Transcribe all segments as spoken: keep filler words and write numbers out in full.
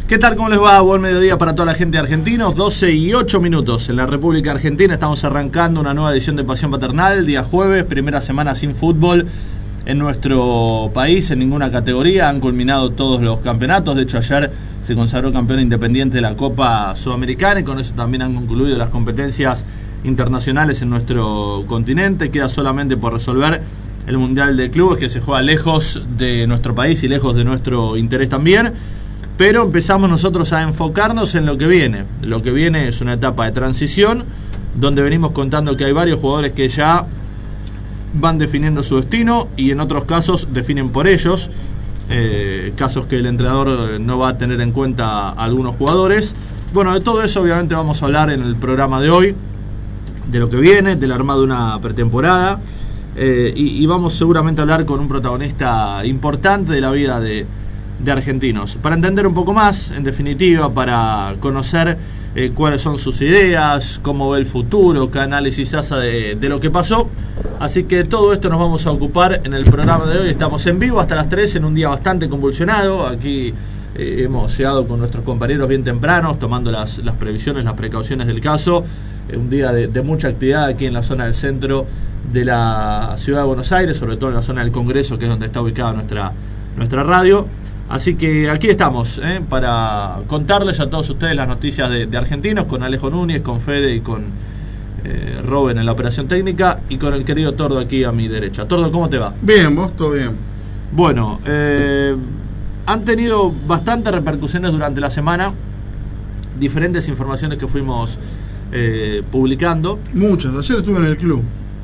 ¿Qué tal? ¿Cómo les va? Buen mediodía para toda la gente de Argentinos. doce y ocho minutos en la República Argentina. Estamos arrancando una nueva edición de Pasión Paternal. Día jueves, primera semana sin fútbol en nuestro país, en ninguna categoría. Han culminado todos los campeonatos. De hecho, ayer se consagró campeón independiente de la Copa Sudamericana y con eso también han concluido las competencias internacionales en nuestro continente. Queda solamente por resolver el Mundial de Clubes, que se juega lejos de nuestro país y lejos de nuestro interés también. Pero empezamos nosotros a enfocarnos en lo que viene. Lo que viene es una etapa de transición, donde venimos contando que hay varios jugadores que ya van definiendo su destino y en otros casos definen por ellos. Eh, casos que el entrenador no va a tener en cuenta a algunos jugadores. Bueno, de todo eso obviamente vamos a hablar en el programa de hoy, de lo que viene, del armado de una pretemporada. Eh, y, y vamos seguramente a hablar con un protagonista importante de la vida de... de Argentinos, para entender un poco más, en definitiva, para conocer eh, cuáles son sus ideas, cómo ve el futuro, qué análisis hace de, de lo que pasó. Así que todo esto nos vamos a ocupar en el programa de hoy. Estamos en vivo hasta las tres, en un día bastante convulsionado. Aquí eh, hemos llegado con nuestros compañeros bien tempranos, tomando las, las previsiones, las precauciones del caso. Eh, un día de, de mucha actividad aquí en la zona del centro de la ciudad de Buenos Aires, sobre todo en la zona del Congreso, que es donde está ubicada nuestra, nuestra radio. Así que aquí estamos, ¿eh? para contarles a todos ustedes las noticias de, de Argentinos, con Alejo Núñez, con Fede y con eh, Robin en la operación técnica, y con el querido Tordo aquí a mi derecha. Tordo, ¿cómo te va? Bien, vos, todo bien. Bueno, eh, han tenido bastantes repercusiones durante la semana, diferentes informaciones que fuimos eh, publicando. Muchas, ayer estuve en el club.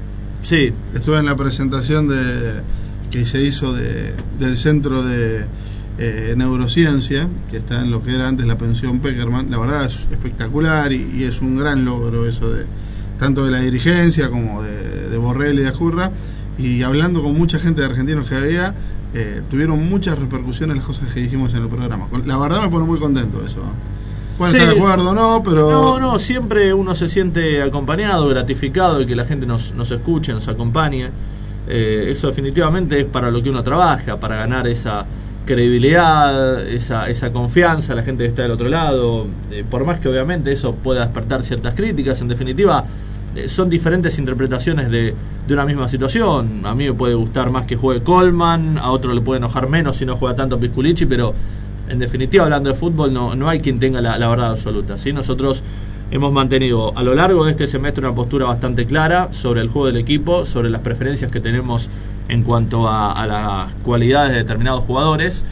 Sí. Estuve en la presentación de que se hizo de, del centro de Eh, neurociencia, que está en lo que era antes la pensión Peckerman. La verdad es espectacular y, y es un gran logro eso de tanto de la dirigencia como de, de Borrell y de Ajurra. Y hablando con mucha gente de Argentinos que había, eh, tuvieron muchas repercusiones las cosas que dijimos en el programa. La verdad me pone muy contento eso. Pueden sí, estar de acuerdo o no, pero... No, no, siempre uno se siente acompañado, gratificado de que la gente nos, nos escuche, nos acompañe. Eh, eso definitivamente es para lo que uno trabaja, para ganar esa credibilidad, esa, esa confianza, la gente que está del otro lado, eh, por más que obviamente eso pueda despertar ciertas críticas. En definitiva, eh, son diferentes interpretaciones de, de una misma situación. A mí me puede gustar más que juegue Coleman, a otro le puede enojar menos si no juega tanto Pisculichi, pero en definitiva, hablando de fútbol, no, no hay quien tenga la, la verdad absoluta, ¿sí? Nosotros hemos mantenido a lo largo de este semestre una postura bastante clara sobre el juego del equipo, sobre las preferencias que tenemos en cuanto a, a las cualidades de determinados jugadores.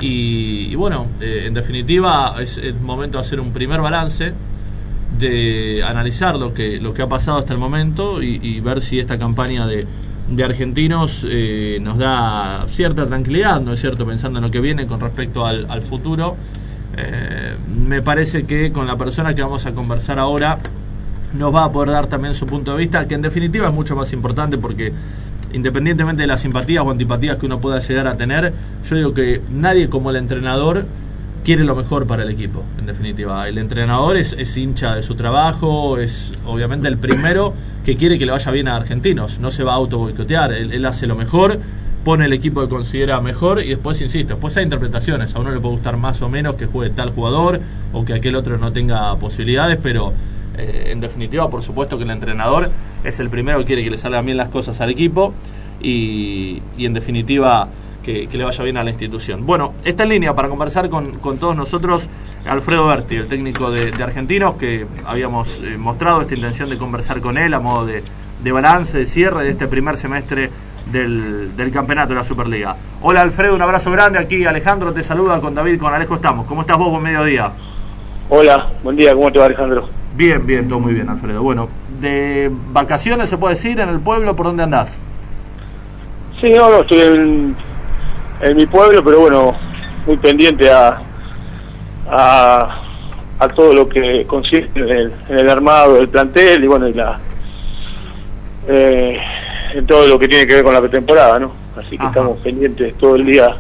Y, y bueno, eh, en definitiva es el momento de hacer un primer balance, de analizar lo que, lo que ha pasado hasta el momento y, y ver si esta campaña de, de Argentinos eh, nos da cierta tranquilidad, ¿no es cierto?, pensando en lo que viene con respecto al, al futuro. Eh, me parece que con la persona que vamos a conversar ahora nos va a poder dar también su punto de vista, que en definitiva es mucho más importante, porque independientemente de las simpatías o antipatías que uno pueda llegar a tener, yo digo que nadie como el entrenador quiere lo mejor para el equipo. En definitiva, el entrenador es, es hincha de su trabajo, es obviamente el primero que quiere que le vaya bien a Argentinos, no se va a auto boicotear, él, él hace lo mejor, pone el equipo que considera mejor y después, insisto, después hay interpretaciones. A uno le puede gustar más o menos que juegue tal jugador o que aquel otro no tenga posibilidades, pero eh, en definitiva, por supuesto que el entrenador es el primero que quiere que le salgan bien las cosas al equipo y, y en definitiva que, que le vaya bien a la institución. Bueno, está en línea para conversar con, con todos nosotros Alfredo Berti, el técnico de, de Argentinos, que habíamos eh, mostrado esta intención de conversar con él a modo de, de balance, de cierre de este primer semestre Del, del campeonato de la Superliga. Hola Alfredo, un abrazo grande. Aquí Alejandro te saluda, con David, con Alejo estamos. ¿Cómo estás vos? Buen mediodía. Hola, buen día, ¿cómo te va, Alejandro? Bien, bien, todo muy bien, Alfredo. Bueno, ¿de vacaciones se puede decir en el pueblo? ¿Por dónde andás? Sí, no, no, estoy en, en mi pueblo, pero bueno, muy pendiente a a, a todo lo que consiste en el, en el armado del plantel y bueno, y la eh, en todo lo que tiene que ver con la pretemporada, ¿no? Así que Ajá. estamos pendientes todo el día.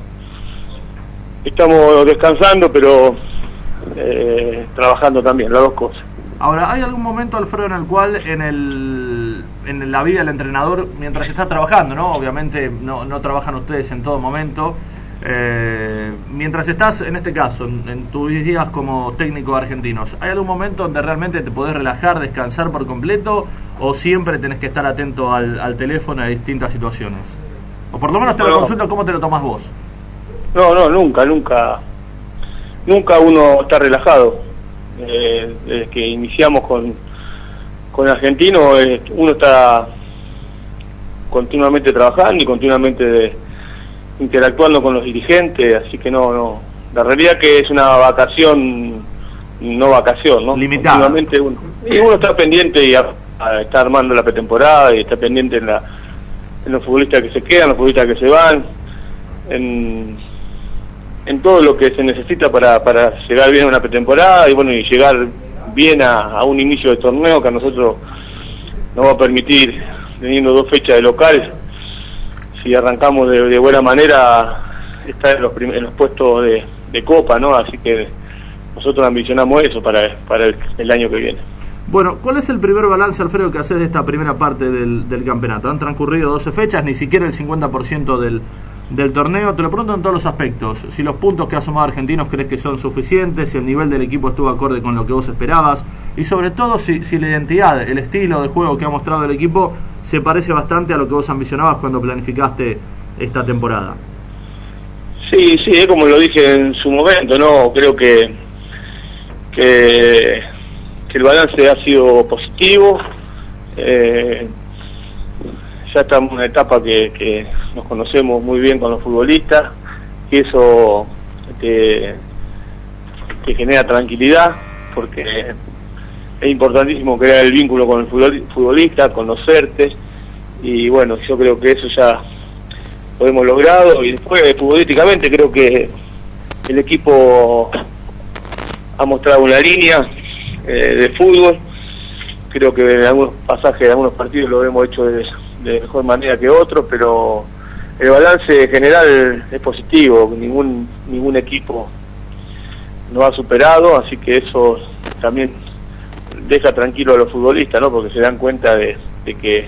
Estamos descansando, pero eh, trabajando también, las dos cosas. Ahora, ¿hay algún momento, Alfredo, en el cual en el en la vida del entrenador, mientras está trabajando, ¿no? Obviamente no, no trabajan ustedes en todo momento, Eh, mientras estás, en este caso, en, en tus días como técnico de Argentinos, ¿hay algún momento donde realmente te podés relajar, descansar por completo, o siempre tenés que estar atento al, al teléfono a distintas situaciones? O por lo menos te lo consulto, ¿cómo te lo tomás vos? No, no, nunca, nunca. Nunca uno está relajado. Eh, desde que iniciamos con, con Argentino, eh, uno está continuamente trabajando y continuamente de, interactuando con los dirigentes, así que no, no. La realidad que es una vacación, no vacación, ¿no? Limitada. Continuamente uno, y uno está pendiente y a, a, está armando la pretemporada y está pendiente en, la, en los futbolistas que se quedan, los futbolistas que se van, en, en todo lo que se necesita para, para llegar bien a una pretemporada y bueno, y llegar bien a, a un inicio de torneo que a nosotros nos va a permitir, teniendo dos fechas de locales, si arrancamos de, de buena manera, estar en los, prim en los puestos de, de Copa, ¿no? Así que nosotros ambicionamos eso para, para el, el año que viene. Bueno, ¿cuál es el primer balance, Alfredo, que haces de esta primera parte del, del campeonato? Han transcurrido doce fechas, ni siquiera el cincuenta por ciento del, del torneo. Te lo pregunto en todos los aspectos. Si los puntos que ha sumado Argentinos crees que son suficientes, si el nivel del equipo estuvo acorde con lo que vos esperabas, y sobre todo si, si la identidad, el estilo de juego que ha mostrado el equipo se parece bastante a lo que vos ambicionabas cuando planificaste esta temporada. Sí, sí, es como lo dije en su momento, ¿no? Creo que, que, que el balance ha sido positivo. Eh, ya estamos en una etapa que, que nos conocemos muy bien con los futbolistas, y eso te, te genera tranquilidad, porque es importantísimo crear el vínculo con el futbolista, conocerte, y bueno, yo creo que eso ya lo hemos logrado, y después futbolísticamente creo que el equipo ha mostrado una línea eh, de fútbol. Creo que en algunos pasajes de algunos partidos lo hemos hecho de, de mejor manera que otros, pero el balance general es positivo, ningún ningún equipo nos ha superado, así que eso también deja tranquilo a los futbolistas, ¿no? Porque se dan cuenta de, de que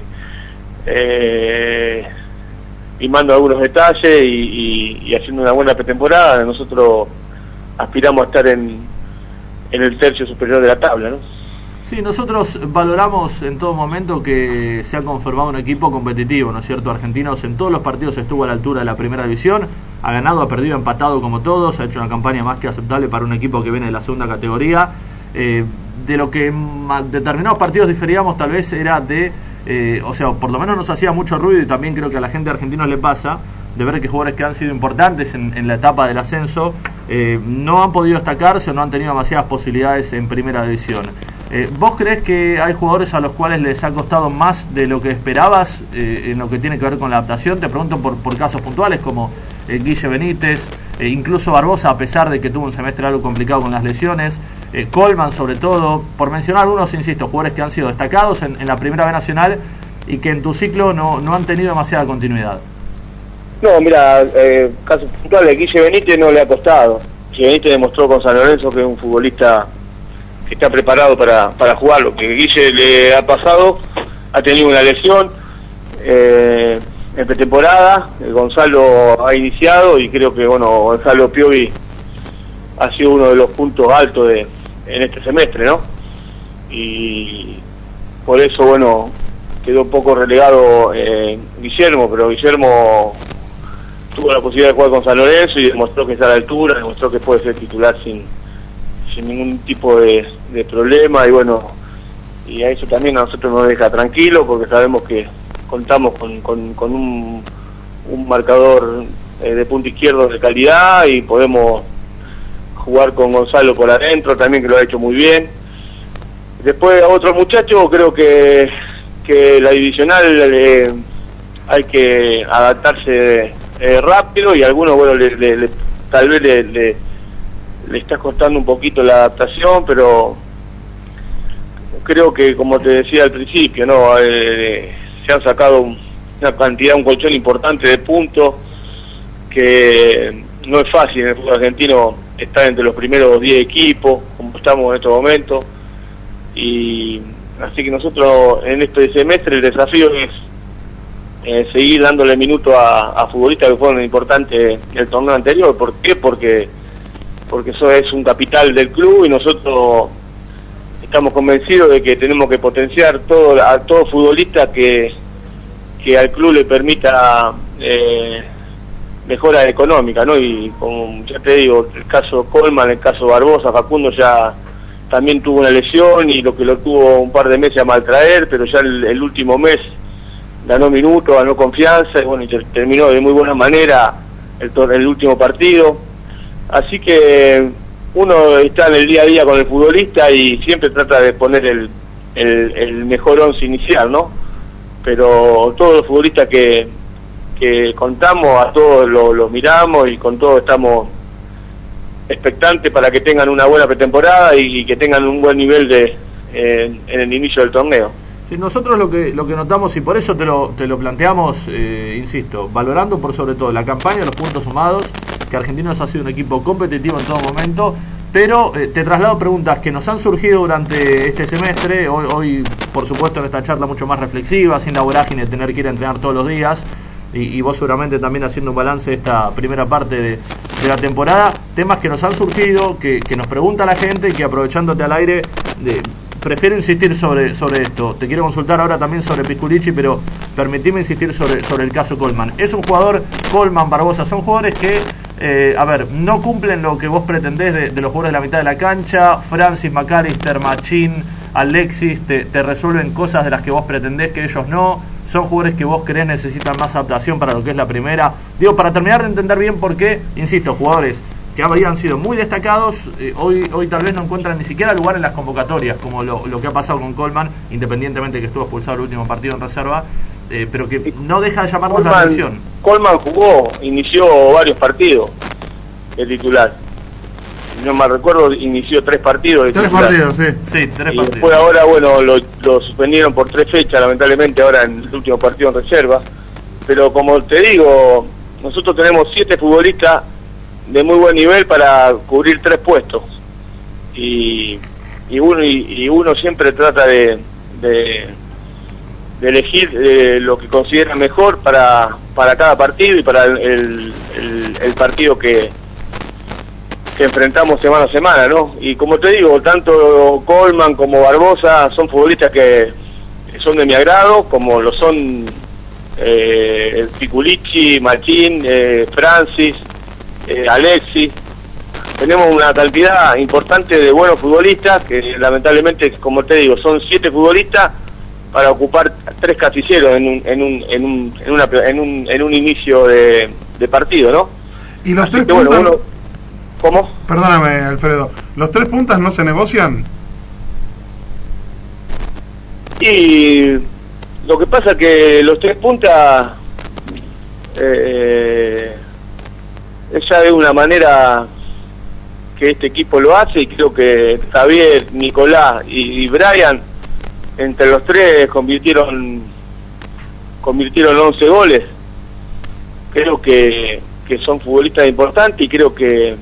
eh, limando algunos detalles y, y, y haciendo una buena pretemporada, nosotros aspiramos a estar en, en el tercio superior de la tabla, ¿no? Sí, nosotros valoramos en todo momento que se ha conformado un equipo competitivo, ¿no es cierto? Argentinos en todos los partidos estuvo a la altura de la primera división, ha ganado, ha perdido, ha empatado como todos, ha hecho una campaña más que aceptable para un equipo que viene de la segunda categoría. Eh, de lo que en determinados partidos diferíamos tal vez era de, eh, o sea, por lo menos nos hacía mucho ruido, y también creo que a la gente de Argentinos le pasa, de ver que jugadores que han sido importantes en, en la etapa del ascenso eh, no han podido destacarse o no han tenido demasiadas posibilidades en primera división. Eh, ¿Vos creés que hay jugadores a los cuales les ha costado más de lo que esperabas eh, en lo que tiene que ver con la adaptación? Te pregunto por, por casos puntuales como eh, Guille Benítez, eh, incluso Barbosa, a pesar de que tuvo un semestre algo complicado con las lesiones, eh, Coleman sobre todo, por mencionar algunos, insisto, jugadores que han sido destacados en, en la primera B nacional y que en tu ciclo no, no han tenido demasiada continuidad. No, mira, eh, casos puntuales, Guille Benítez no le ha costado. Guille Benítez demostró con San Lorenzo que es un futbolista que está preparado para, para jugar. Lo que Guille le ha pasado, ha tenido una lesión eh, en pretemporada, eh, Gonzalo ha iniciado y creo que bueno, Gonzalo Piovi ha sido uno de los puntos altos de, en este semestre, ¿no? Y por eso, bueno, quedó un poco relegado eh, Guillermo, pero Guillermo tuvo la posibilidad de jugar con San Lorenzo y demostró que está a la altura, demostró que puede ser titular sin, sin ningún tipo de, de problema, y bueno, y a eso también a nosotros nos deja tranquilo, porque sabemos que contamos con, con, con un, un marcador eh, de punto izquierdo de calidad, y podemos jugar con Gonzalo por adentro también, que lo ha hecho muy bien. Después a otros muchachos creo que, que la divisional eh, hay que adaptarse eh, rápido, y a algunos bueno le, le, le, tal vez le, le, le está costando un poquito la adaptación, pero creo que, como te decía al principio, no eh, se han sacado una cantidad, un colchón importante de puntos, que no es fácil en el fútbol argentino estar entre los primeros diez equipos como estamos en estos momentos, y así que nosotros en este semestre el desafío es eh, seguir dándole minuto a, a futbolistas que fueron importantes en el torneo anterior. ¿Por qué? Porque, porque eso es un capital del club y nosotros estamos convencidos de que tenemos que potenciar todo, a todo futbolista que, que al club le permita eh, mejora económica, ¿no? Y como ya te digo, el caso Coleman, el caso Barbosa, Facundo ya también tuvo una lesión y lo que lo tuvo un par de meses a maltraer, pero ya el, el último mes ganó minutos, ganó confianza y bueno, y terminó de muy buena manera el, el último partido. Así que uno está en el día a día con el futbolista y siempre trata de poner el, el, el mejor once inicial, ¿no? Pero todos los futbolistas que, que contamos, a todos los lo miramos y con todos estamos expectantes para que tengan una buena pretemporada y, y que tengan un buen nivel de eh, en el inicio del torneo. Sí, nosotros lo que lo que notamos, y por eso te lo, te lo planteamos, eh, insisto, valorando por sobre todo la campaña, los puntos sumados, que Argentinos ha sido un equipo competitivo en todo momento, pero eh, te traslado preguntas que nos han surgido durante este semestre, hoy, hoy por supuesto en esta charla mucho más reflexiva, sin la vorágine de tener que ir a entrenar todos los días, y, y vos seguramente también haciendo un balance de esta primera parte de, de la temporada, temas que nos han surgido, que, que nos pregunta la gente y que aprovechándote al aire... de prefiero insistir sobre, sobre esto. Te quiero consultar ahora también sobre Pisculichi, pero permitime insistir sobre, sobre el caso Coleman. Es un jugador, Coleman, Barbosa, son jugadores que, eh, a ver, no cumplen lo que vos pretendés de, de los jugadores de la mitad de la cancha. Francis, McAllister, Machín, Alexis, te, te resuelven cosas de las que vos pretendés que ellos no. Son jugadores que vos creés necesitan más adaptación para lo que es la primera. Digo, para terminar de entender bien por qué, insisto, jugadores que habían sido muy destacados, eh, hoy hoy tal vez no encuentran ni siquiera lugar en las convocatorias, como lo, lo que ha pasado con Coleman, independientemente de que estuvo expulsado el último partido en reserva, eh, pero que no deja de llamarnos Coleman, la atención. Coleman jugó, inició varios partidos de titular. No me recuerdo, inició tres partidos de Tres titular. partidos, sí. Sí, tres y partidos. después ahora, bueno, lo, lo suspendieron por tres fechas, lamentablemente, ahora en el último partido en reserva. Pero como te digo, nosotros tenemos siete futbolistas de muy buen nivel para cubrir tres puestos y, y uno y, y uno siempre trata de, de, de elegir eh, lo que considera mejor para, para cada partido y para el, el, el, el partido que, que enfrentamos semana a semana, ¿no? Y como te digo, tanto Coleman como Barbosa son futbolistas que son de mi agrado, como lo son eh, el Pisculichi, Machín, eh, Francis, Eh, Alexis. Tenemos una cantidad importante de buenos futbolistas que lamentablemente, como te digo, son siete futbolistas para ocupar tres casilleros en un en un en un en, una, en un en un inicio de, de partido, ¿no? Y los Así tres que, puntas, bueno, uno, ¿cómo? Perdóname, Alfredo, ¿los tres puntas no se negocian? Y lo que pasa es que los tres puntas eh, esa es una manera que este equipo lo hace y creo que Javier, Nicolás y, y Brian entre los tres convirtieron convirtieron once goles. Creo que, que son futbolistas importantes y creo que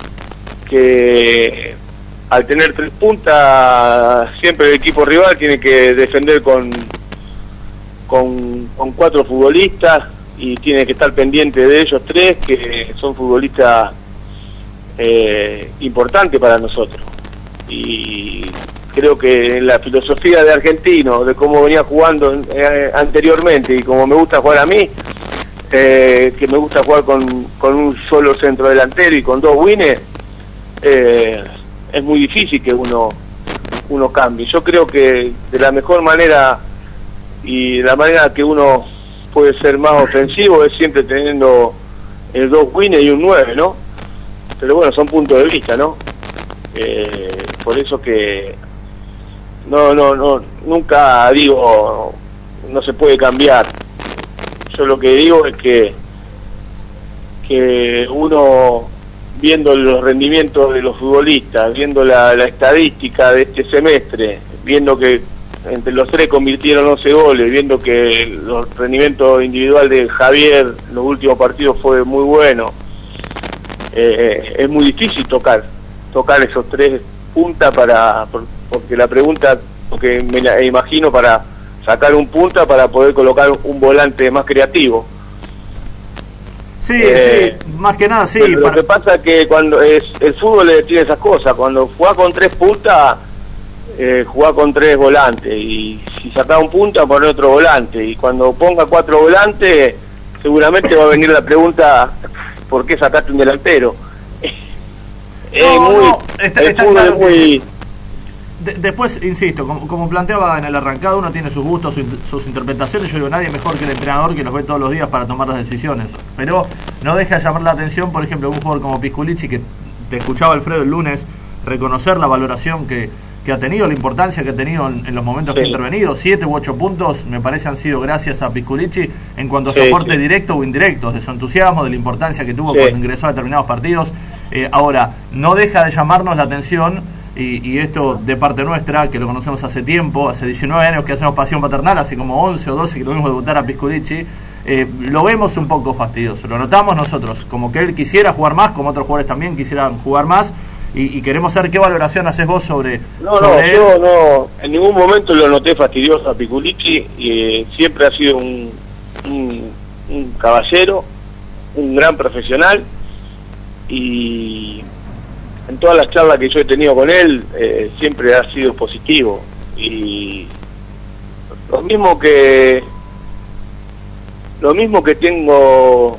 que al tener tres puntas siempre el equipo rival tiene que defender con con, con cuatro futbolistas y tiene que estar pendiente de ellos tres, que son futbolistas eh, importantes para nosotros. Y creo que en la filosofía de Argentino, de cómo venía jugando eh, anteriormente y como me gusta jugar a mí, eh, que me gusta jugar con, con un solo centro delantero y con dos wines, eh, es muy difícil que uno, uno cambie. Yo creo que de la mejor manera y la manera que uno puede ser más ofensivo es siempre teniendo el dos wines y un nueve, ¿no? Pero bueno, son puntos de vista, ¿no? Eh, por eso que no, no, no, nunca digo no se puede cambiar. Yo lo que digo es que que uno, viendo los rendimientos de los futbolistas, viendo la, la estadística de este semestre, viendo que entre los tres convirtieron once goles, viendo que el rendimiento individual de Javier en los últimos partidos fue muy bueno, eh, es muy difícil tocar tocar esos tres puntas para, porque la pregunta que me la imagino para sacar un punta para poder colocar un volante más creativo. Sí, eh, sí, más que nada, sí. Pero para... Lo que pasa es que cuando es, el fútbol tiene esas cosas, cuando jugás con tres puntas, eh, jugás con tres volantes, y si sacás un punta, poner otro volante, y cuando ponga cuatro volantes, seguramente va a venir la pregunta, ¿por qué sacaste un delantero? Es no, muy, no, está, el está fútbol claro es muy... De, después, insisto, como, como planteaba en el arrancado, uno tiene sus gustos, su, sus interpretaciones. Yo digo, nadie mejor que el entrenador, que los ve todos los días para tomar las decisiones. Pero no deja de llamar la atención, por ejemplo, un jugador como Pisculichi, que te escuchaba Alfredo el lunes, reconocer la valoración que, que ha tenido, la importancia que ha tenido en, en los momentos sí. que ha intervenido. Siete u ocho puntos, me parece, han sido gracias a Pisculichi en cuanto a sí, soporte sí. directo o indirecto, de su entusiasmo, de la importancia que tuvo sí. cuando ingresó a determinados partidos. Eh, ahora, no deja de llamarnos la atención. Y, y esto de parte nuestra, que lo conocemos hace tiempo, hace diecinueve años que hacemos Pasión Paternal, hace como once o doce que lo vimos debutar a Pisculichi, eh, lo vemos un poco fastidioso, lo notamos nosotros, como que él quisiera jugar más, como otros jugadores también quisieran jugar más, y, y queremos saber qué valoración haces vos sobre, no, sobre no, él. No, no, en ningún momento lo noté fastidioso a Pisculichi, y, eh, siempre ha sido un, un, un caballero, un gran profesional, y... en todas las charlas que yo he tenido con él, eh, siempre ha sido positivo. Y lo mismo que lo mismo que tengo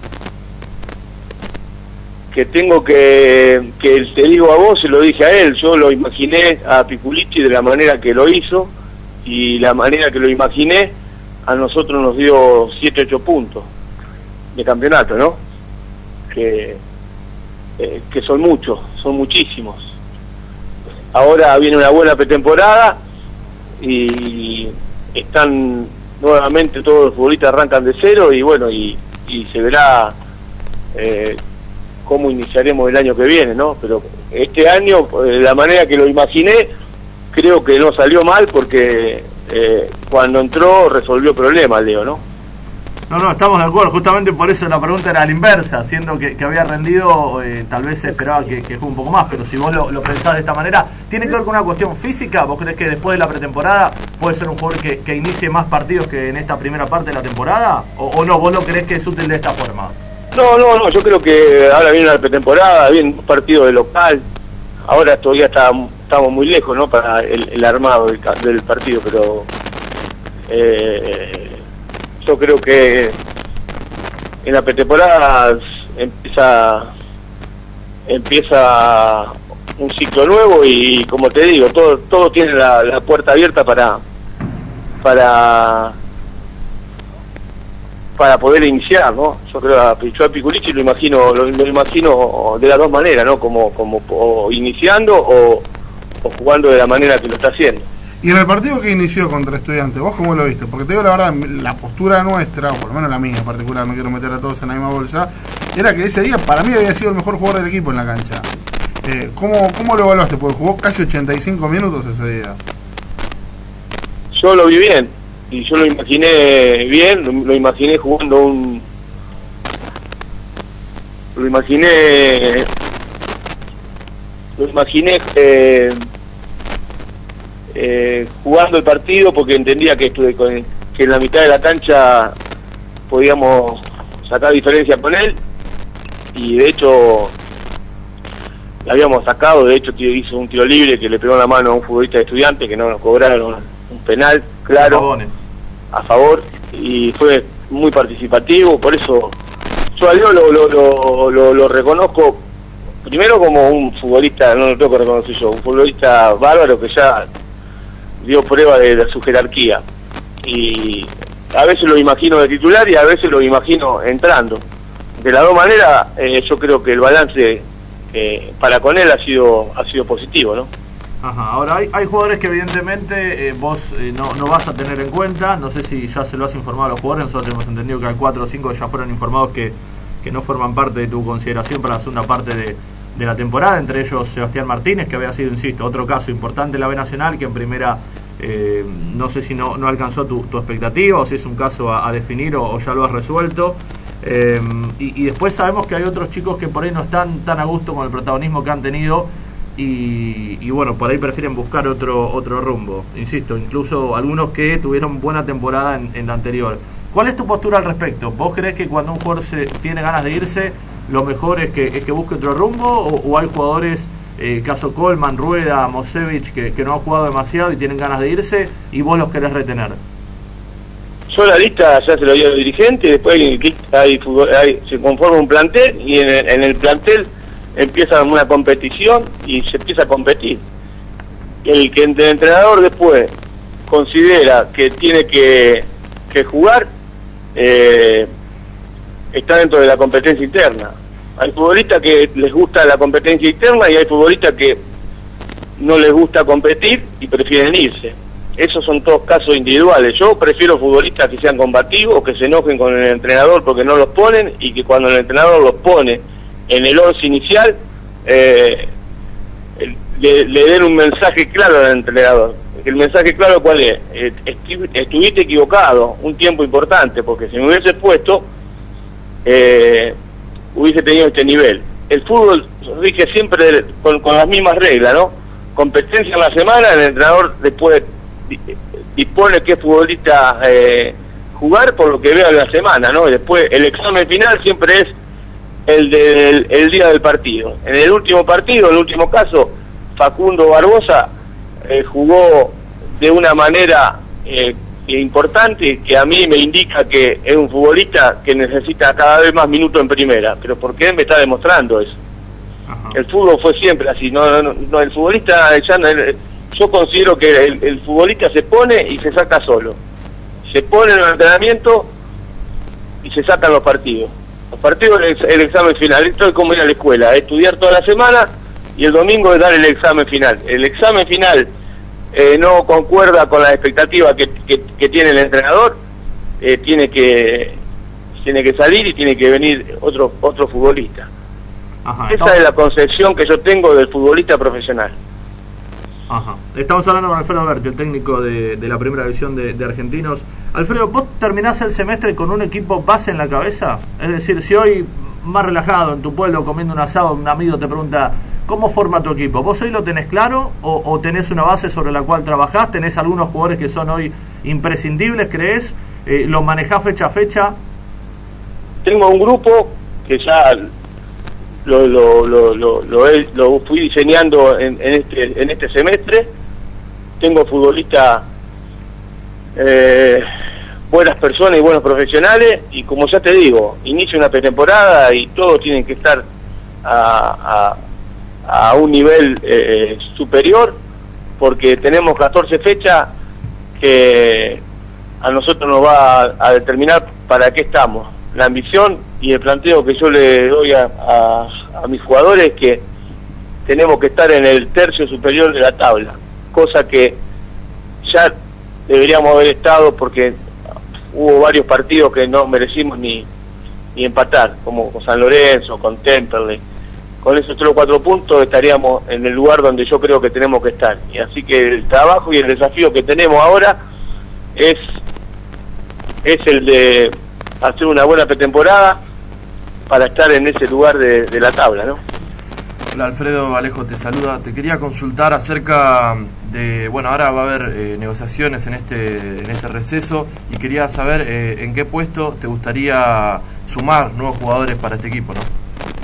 que tengo que que te digo a vos, se lo dije a él. Yo lo imaginé a Pisculichi de la manera que lo hizo, y la manera que lo imaginé a nosotros nos dio siete ocho puntos de campeonato, ¿no? Que Eh, que son muchos, son muchísimos. Ahora viene una buena pretemporada y están nuevamente todos los futbolistas arrancan de cero, y bueno, y, y se verá eh, cómo iniciaremos el año que viene, ¿no? Pero este año, de la manera que lo imaginé, creo que no salió mal, porque eh, cuando entró resolvió problemas, Leo, ¿no? No, no, estamos de acuerdo, justamente por eso la pregunta era a la inversa, siendo que, que había rendido, eh, tal vez se esperaba que, que juegue un poco más, pero si vos lo, lo pensás de esta manera, ¿tiene que ver con una cuestión física? ¿Vos creés que después de la pretemporada puede ser un jugador que, que inicie más partidos que en esta primera parte de la temporada? ¿O, o no, vos lo creés que es útil de esta forma? No, no, no, yo creo que ahora viene la pretemporada, viene un partido de local, ahora todavía está, estamos muy lejos, ¿no?, para el, el armado del, del partido, pero... Eh, yo creo que en la pretemporada empieza empieza un ciclo nuevo, y como te digo, todo todo tiene la, la puerta abierta para para para poder iniciar, ¿no? Yo creo a, yo a Pisculichi lo imagino lo, lo imagino de las dos maneras, ¿no? Como como o iniciando o, o jugando de la manera que lo está haciendo. Y en el partido que inició contra Estudiantes, ¿vos cómo lo viste? Porque te digo la verdad, la postura nuestra, o por lo menos la mía en particular, no quiero meter a todos en la misma bolsa, era que ese día para mí había sido el mejor jugador del equipo en la cancha. Eh, ¿cómo, ¿Cómo lo evaluaste? Porque jugó casi ochenta y cinco minutos ese día. Yo lo vi bien, y yo lo imaginé bien, lo, lo imaginé jugando un... Lo imaginé... Lo imaginé... Eh, Eh, jugando el partido, porque entendía que estuve con, que en la mitad de la cancha podíamos sacar diferencia con él, y de hecho la habíamos sacado. De hecho hizo un tiro libre que le pegó en la mano a un futbolista de Estudiantes, que no nos cobraron un penal claro a favor, y fue muy participativo. Por eso yo a Leo lo, lo, lo, lo, lo reconozco primero como un futbolista, no lo tengo que reconocer yo, un futbolista bárbaro que ya dio prueba de, de su jerarquía, y a veces lo imagino de titular y a veces lo imagino entrando. De las dos maneras, eh, yo creo que el balance eh, para con él ha sido ha sido positivo, ¿no? Ajá. Ahora hay, hay jugadores que evidentemente eh, vos eh, no, no vas a tener en cuenta. No sé si ya se lo has informado a los jugadores. Nosotros tenemos entendido que hay cuatro o cinco ya fueron informados que, que no forman parte de tu consideración para la segunda parte de de la temporada, entre ellos Sebastián Martínez, que había sido, insisto, otro caso importante en la B Nacional, que en primera eh, no sé si no, no alcanzó tu, tu expectativa, o si es un caso a, a definir, o, o ya lo has resuelto. Eh, y, y después sabemos que hay otros chicos que por ahí no están tan a gusto con el protagonismo que han tenido, y, y bueno, por ahí prefieren buscar otro otro rumbo. Insisto, incluso algunos que tuvieron buena temporada en, en la anterior. ¿Cuál es tu postura al respecto? ¿Vos creés que cuando un jugador se, tiene ganas de irse, lo mejor es que, es que busque otro rumbo? ¿O, o hay jugadores, eh, caso Coleman, Rueda, Mosevich, que, que no han jugado demasiado y tienen ganas de irse y vos los querés retener? Yo la lista ya se lo dio el dirigente, y después hay, hay, hay, se conforma un plantel y en el, en el plantel empieza una competición y se empieza a competir. El que el entrenador después considera que tiene que, que jugar, eh, está dentro de la competencia interna. Hay futbolistas que les gusta la competencia interna y hay futbolistas que no les gusta competir y prefieren irse. Esos son todos casos individuales. Yo prefiero futbolistas que sean combativos, que se enojen con el entrenador porque no los ponen, y que cuando el entrenador los pone en el once inicial, eh, le, le den un mensaje claro al entrenador. El mensaje claro, ¿cuál es? Eh, estuviste equivocado un tiempo importante, porque si me hubiese puesto, eh, hubiese tenido este nivel. El fútbol rige siempre con, con las mismas reglas, ¿no? Competencia en la semana, el entrenador después dispone qué futbolista eh, jugar por lo que vea en la semana, ¿no? Y después el examen final siempre es el del el día del partido. En el último partido, en el último caso, Facundo Barbosa eh, jugó de una manera eh, importante, que a mí me indica que es un futbolista que necesita cada vez más minutos en primera, pero porque él me está demostrando eso. Ajá. El fútbol fue siempre así, no, no, no el futbolista ya no, yo considero que el, el futbolista se pone y se saca solo. Se pone en el entrenamiento y se sacan los partidos. Los partidos es el examen final. Esto es como ir a la escuela, estudiar toda la semana y el domingo es dar el examen final. El examen final eh, no concuerda con las expectativas que, que, que tiene el entrenador, eh, tiene que tiene que salir y tiene que venir otro otro futbolista. Ajá, esa estamos... es la concepción que yo tengo del futbolista profesional. Ajá. Estamos hablando con Alfredo Berti, el técnico de, de la primera división de, de Argentinos. Alfredo, ¿vos terminás el semestre con un equipo base en la cabeza? Es decir, si hoy, más relajado, en tu pueblo, comiendo un asado, un amigo te pregunta, ¿cómo forma tu equipo? ¿Vos hoy lo tenés claro o, o tenés una base sobre la cual trabajás? ¿Tenés algunos jugadores que son hoy imprescindibles, creés? Eh, ¿Los manejás fecha a fecha? Tengo un grupo que ya... Lo, lo, lo, lo, lo, he, lo fui diseñando en, en este en este semestre. Tengo futbolistas, eh, buenas personas y buenos profesionales, y como ya te digo, inicio una pretemporada y todos tienen que estar a, a, a un nivel eh, superior, porque tenemos catorce fechas que a nosotros nos va a, a determinar para qué estamos. La ambición y el planteo que yo le doy a, a, a mis jugadores es que tenemos que estar en el tercio superior de la tabla, cosa que ya deberíamos haber estado, porque hubo varios partidos que no merecimos ni, ni empatar, como con San Lorenzo, con Temperley. Con esos tres o cuatro puntos estaríamos en el lugar donde yo creo que tenemos que estar. Y así que el trabajo y el desafío que tenemos ahora es, es el de hacer una buena pretemporada para estar en ese lugar de, de la tabla, ¿no? Hola Alfredo, Alejo te saluda. Te quería consultar acerca de, bueno, ahora va a haber eh, negociaciones en este en este receso, y quería saber eh, en qué puesto te gustaría sumar nuevos jugadores para este equipo, ¿no?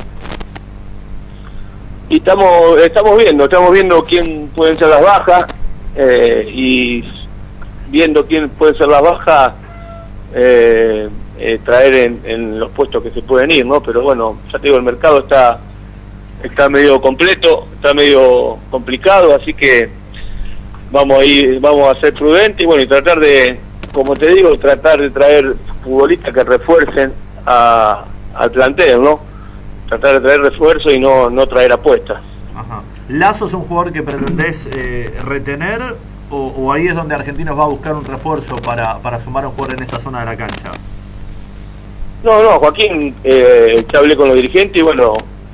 Y estamos estamos viendo, estamos viendo quién pueden ser las bajas, eh, y viendo quién puede ser las bajas, eh, Eh, traer en, en los puestos que se pueden ir, ¿no? Pero bueno, ya te digo, el mercado está está medio completo, está medio complicado, así que vamos a ir, vamos a ser prudentes y bueno, y tratar de, como te digo, tratar de traer futbolistas que refuercen a, al plantel, ¿no? Tratar de traer refuerzo y no, no traer apuestas. Ajá. ¿Lazo es un jugador que pretendés eh, retener o, o ahí es donde Argentinos va a buscar un refuerzo para, para sumar a un jugador en esa zona de la cancha? No, no, Joaquín, eh, ya hablé con los dirigentes y bueno,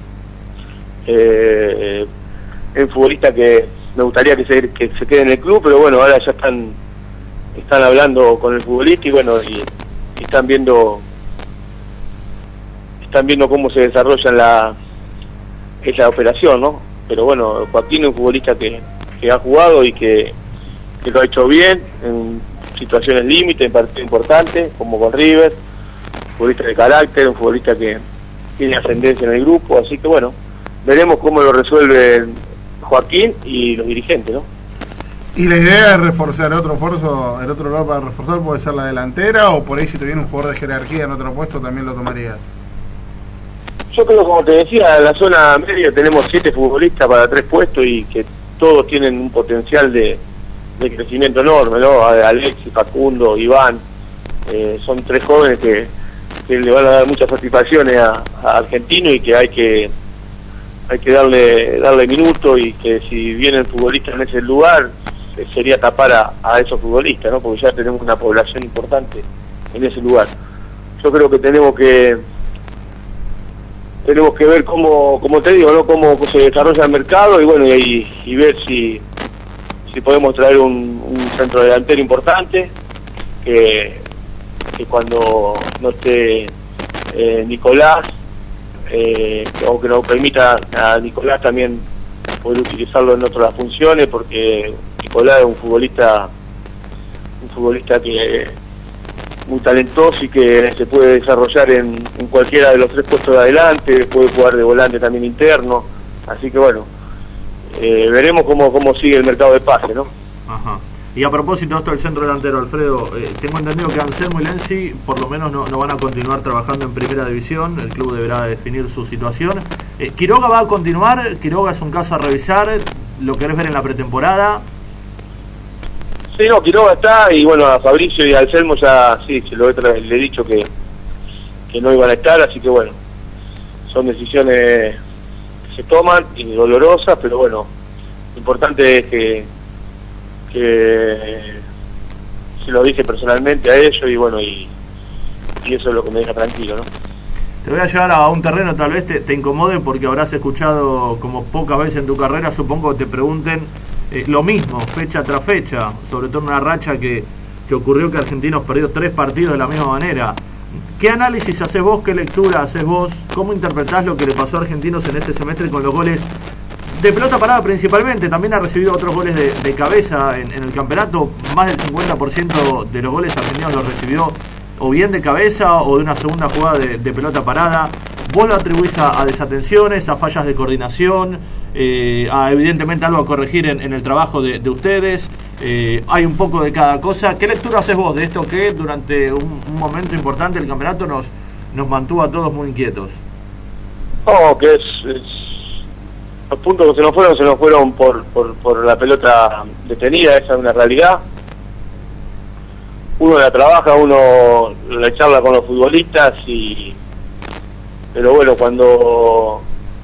eh, es un futbolista que me gustaría que se, que se quede en el club, pero bueno, ahora ya están están hablando con el futbolista y bueno, y, y están viendo están viendo cómo se desarrolla la esa operación, ¿no? pero bueno, Joaquín es un futbolista que, que ha jugado y que, que lo ha hecho bien en situaciones límite, en partidos importantes, como con River, un futbolista de carácter, un futbolista que tiene ascendencia en el grupo, así que bueno, veremos cómo lo resuelve Joaquín y los dirigentes, ¿no? ¿Y la idea es reforzar otro esfuerzo, el otro lado para reforzar puede ser la delantera, o por ahí si te viene un jugador de jerarquía en otro puesto también lo tomarías? Yo creo, como te decía, en la zona media tenemos siete futbolistas para tres puestos y que todos tienen un potencial de, de crecimiento enorme, ¿no? Alexis, Facundo, Iván, eh, son tres jóvenes que, que le van a dar muchas satisfacciones a, a Argentino y que hay que hay que darle darle minutos, y que si vienen futbolistas en ese lugar sería tapar a, a esos futbolistas, ¿no? Porque ya tenemos una población importante en ese lugar. Yo creo que tenemos que tenemos que ver cómo, como te digo, ¿no? Cómo se desarrolla el mercado y bueno, y, y ver si si podemos traer un, un centro delantero importante que, que cuando no esté eh, Nicolás, eh, o que nos permita a Nicolás también poder utilizarlo en otras funciones, porque Nicolás es un futbolista un futbolista que muy talentoso y que se puede desarrollar en, en cualquiera de los tres puestos de adelante, puede jugar de volante también interno, así que bueno, eh, veremos cómo, cómo sigue el mercado de pase, ¿no? Ajá. Y a propósito de esto del centro delantero, Alfredo, eh, tengo entendido que Anselmo y Lenzi por lo menos no, no van a continuar trabajando en primera división, el club deberá definir su situación. Eh, ¿Quiroga va a continuar? ¿Quiroga es un caso a revisar? ¿Lo querés ver en la pretemporada? Sí, no, Quiroga está, y bueno, a Fabricio y a Anselmo ya, sí, se lo he, le he dicho que, que no iban a estar, así que bueno, son decisiones que se toman y dolorosas, pero bueno, lo importante es que, que se lo dije personalmente a ellos, y bueno, y, y eso es lo que me deja tranquilo, ¿no? Te voy a llevar a un terreno, tal vez te, te incomode, porque habrás escuchado como pocas veces en tu carrera, supongo que te pregunten eh, lo mismo, fecha tras fecha, sobre todo en una racha que, que ocurrió que Argentinos perdió tres partidos de la misma manera. ¿Qué análisis haces vos, qué lectura haces vos, cómo interpretás lo que le pasó a Argentinos en este semestre con los goles de pelota parada principalmente? También ha recibido otros goles de, de cabeza en, en el campeonato, más del cincuenta por ciento de los goles Argentinos los recibió o bien de cabeza o de una segunda jugada de, de pelota parada. ¿Vos lo atribuís a, a desatenciones, a fallas de coordinación, eh, a evidentemente algo a corregir en, en el trabajo de, de ustedes? Eh, hay un poco de cada cosa. ¿Qué lectura haces vos de esto que durante un, un momento importante del campeonato nos, nos mantuvo a todos muy inquietos? No, que es, es los puntos que se nos fueron, se nos fueron por, por, por la pelota detenida, esa es una realidad. Uno la trabaja, uno la charla con los futbolistas, y pero bueno, cuando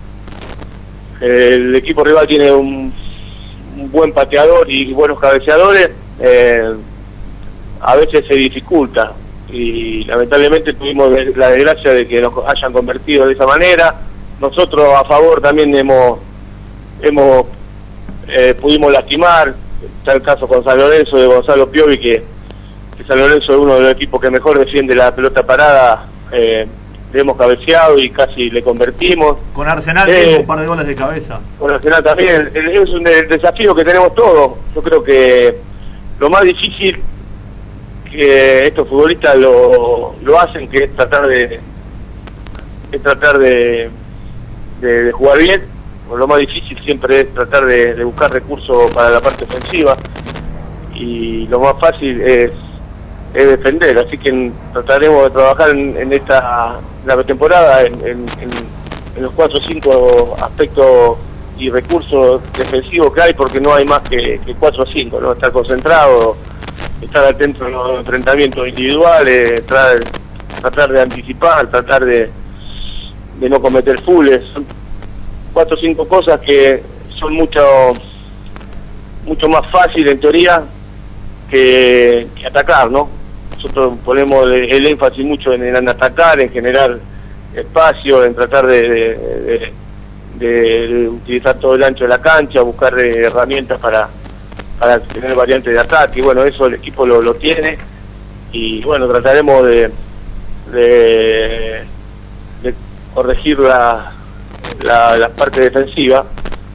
el equipo rival tiene un, un buen pateador y buenos cabeceadores, eh, a veces se dificulta, y lamentablemente tuvimos la desgracia de que nos hayan convertido de esa manera. Nosotros a favor también hemos hemos eh, pudimos lastimar. Está el caso con San Lorenzo de Gonzalo Piovi, que, que San Lorenzo es uno de los equipos que mejor defiende la pelota parada. Eh, le hemos cabeceado y casi le convertimos. Con Arsenal eh, un par de goles de cabeza. Con Arsenal también. Es un desafío que tenemos todos. Yo creo que lo más difícil que estos futbolistas lo, lo hacen, que es tratar de es tratar de, de, de jugar bien. Lo más difícil siempre es tratar de, de buscar recursos para la parte ofensiva, y lo más fácil es, es defender, así que trataremos de trabajar en, en esta la pretemporada en, en, en, en los cuatro o cinco aspectos y recursos defensivos que hay, porque no hay más que, que cuatro o cinco, ¿no? Estar concentrado, estar atento a los enfrentamientos individuales, tratar, tratar de anticipar, tratar de, de no cometer fulles. Son cuatro o cinco cosas que son mucho mucho más fácil en teoría que, que atacar, ¿no? Nosotros ponemos el, el énfasis mucho en, en atacar, en generar espacio, en tratar de, de, de, de utilizar todo el ancho de la cancha, buscar herramientas para, para tener variantes de ataque, y bueno, eso el equipo lo, lo tiene, y bueno, trataremos de, de, de corregir la La, la parte defensiva,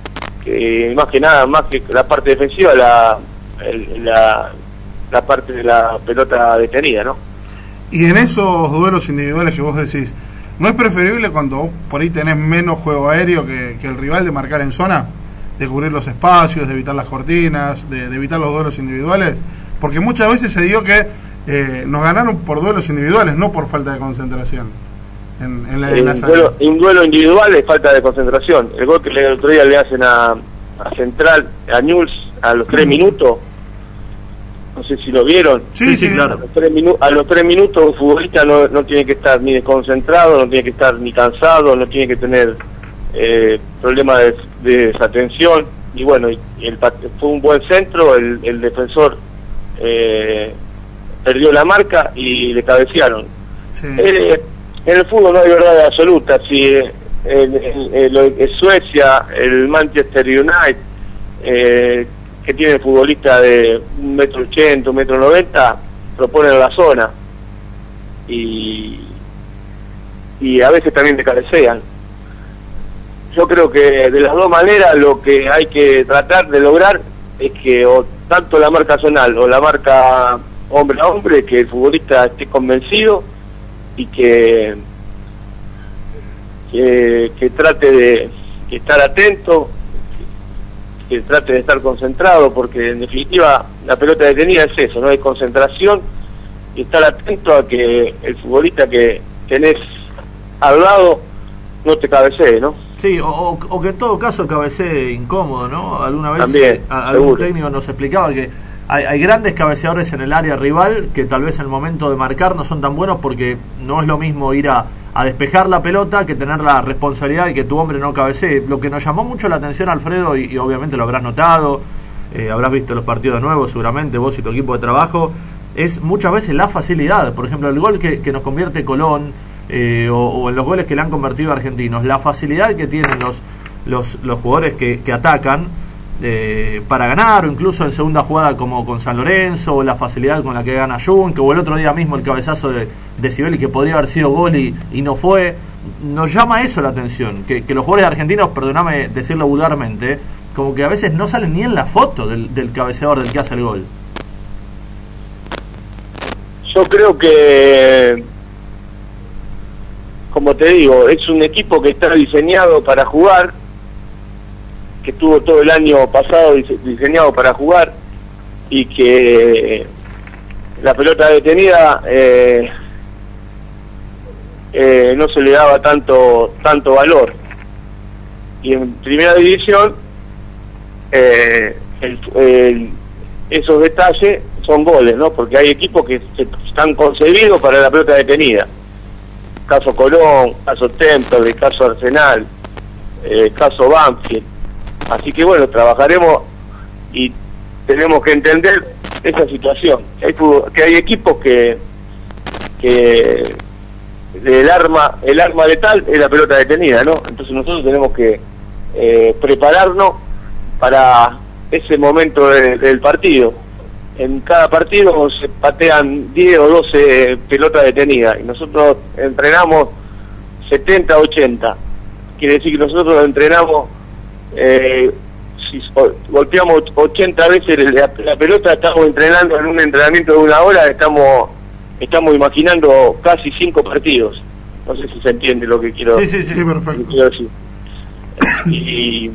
que más que nada, más que la parte defensiva, la, el, la, la parte de la pelota detenida, ¿no? Y en esos duelos individuales que vos decís, ¿no es preferible cuando por ahí tenés menos juego aéreo que, que el rival de marcar en zona? De cubrir los espacios, de evitar las cortinas, de, de evitar los duelos individuales. Porque muchas veces se dio que eh, nos ganaron por duelos individuales, no por falta de concentración. En, en la, en un, duelo, un duelo individual es falta de concentración. El gol que el otro día le hacen a, a Central, a Newell's, a los tres minutos, no sé si lo vieron. Sí, sí, claro. A los tres, minu a los tres minutos un futbolista no, no tiene que estar ni desconcentrado, no tiene que estar ni cansado, no tiene que tener eh, problemas de, de desatención. Y bueno, y el, fue un buen centro, el, el defensor eh, perdió la marca y le cabecearon. Sí. Eh, en el fútbol no hay verdad absoluta. Si en, en, en, en Suecia, el Manchester United, eh, que tiene futbolistas de un metro ochenta, un metro noventa, proponen la zona y y a veces también te cabecean. Yo creo que de las dos maneras lo que hay que tratar de lograr es que o tanto la marca zonal o la marca hombre a hombre, que el futbolista esté convencido y que que, que trate de que estar atento, que trate de estar concentrado, porque en definitiva la pelota detenida es eso, no hay concentración y estar atento a que el futbolista que tenés al lado no te cabecee, ¿no? Sí, o, o que en todo caso cabecee incómodo, ¿no? Alguna vez También, a, algún técnico nos explicaba que hay, hay grandes cabeceadores en el área rival que tal vez en el momento de marcar no son tan buenos, porque no es lo mismo ir a, a despejar la pelota que tener la responsabilidad de que tu hombre no cabecee. Lo que nos llamó mucho la atención, Alfredo, y, y obviamente lo habrás notado, eh, habrás visto los partidos de nuevo seguramente, vos y tu equipo de trabajo, es muchas veces la facilidad. Por ejemplo, el gol que, que nos convierte Colón, eh, o, o en los goles que le han convertido a argentinos, la facilidad que tienen los, los, los jugadores que, que atacan eh, para ganar, o incluso en segunda jugada como con San Lorenzo, o la facilidad con la que gana Jun, o el otro día mismo el cabezazo de, de Sibeli, que podría haber sido gol y, y no fue. Nos llama eso la atención, que, que los jugadores argentinos, perdóname decirlo vulgarmente, como que a veces no salen ni en la foto del, del cabeceador del que hace el gol. Yo creo que, como te digo, es un equipo que está diseñado para jugar, que estuvo todo el año pasado diseñado para jugar, y que la pelota detenida eh, eh, no se le daba tanto tanto valor. Y en primera división eh, el, el, esos detalles son goles, ¿no? Porque hay equipos que se, están concebidos para la pelota detenida. Caso Colón, caso Temple, caso Arsenal, eh, caso Banfield. Así que bueno, trabajaremos y tenemos que entender esa situación. Que hay, que hay equipos que que el arma el arma letal es la pelota detenida, ¿no? Entonces nosotros tenemos que eh, prepararnos para ese momento de, del partido. En cada partido se patean diez o doce pelotas detenidas y nosotros entrenamos setenta, ochenta. Quiere decir que nosotros entrenamos, eh, si golpeamos ochenta veces la, la pelota, estamos entrenando en un entrenamiento de una hora, estamos estamos imaginando casi cinco partidos. No sé si se entiende lo que quiero, sí, sí, sí, perfecto. Quiero decir. Y,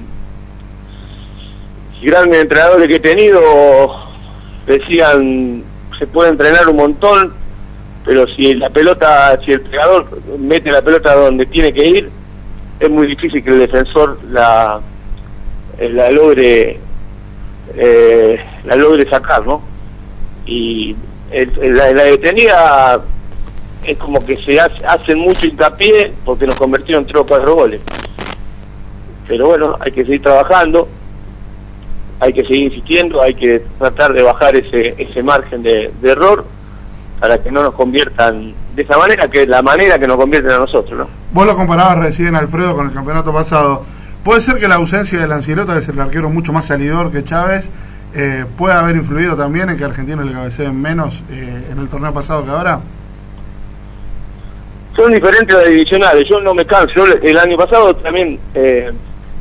y grandes entrenadores que he tenido decían, se puede entrenar un montón, pero si la pelota, si el pegador mete la pelota donde tiene que ir, es muy difícil que el defensor la la logre eh, la logre sacar, ¿no? Y el, el, la, la detenida es como que se hace, hacen mucho hincapié porque nos convirtieron en tres o cuatro goles. Pero bueno, hay que seguir trabajando, hay que seguir insistiendo, hay que tratar de bajar ese ese margen de, de error para que no nos conviertan de esa manera, que es la manera que nos convierten a nosotros, ¿no? Vos lo comparabas recién, Alfredo, con el campeonato pasado. ¿Puede ser que la ausencia de Lancilota, que es el arquero mucho más salidor que Chávez, eh, pueda haber influido también en que Argentinos le cabeceen menos eh, en el torneo pasado que ahora? Son diferentes las divisionales. Yo no me canso. Yo el año pasado también... Eh,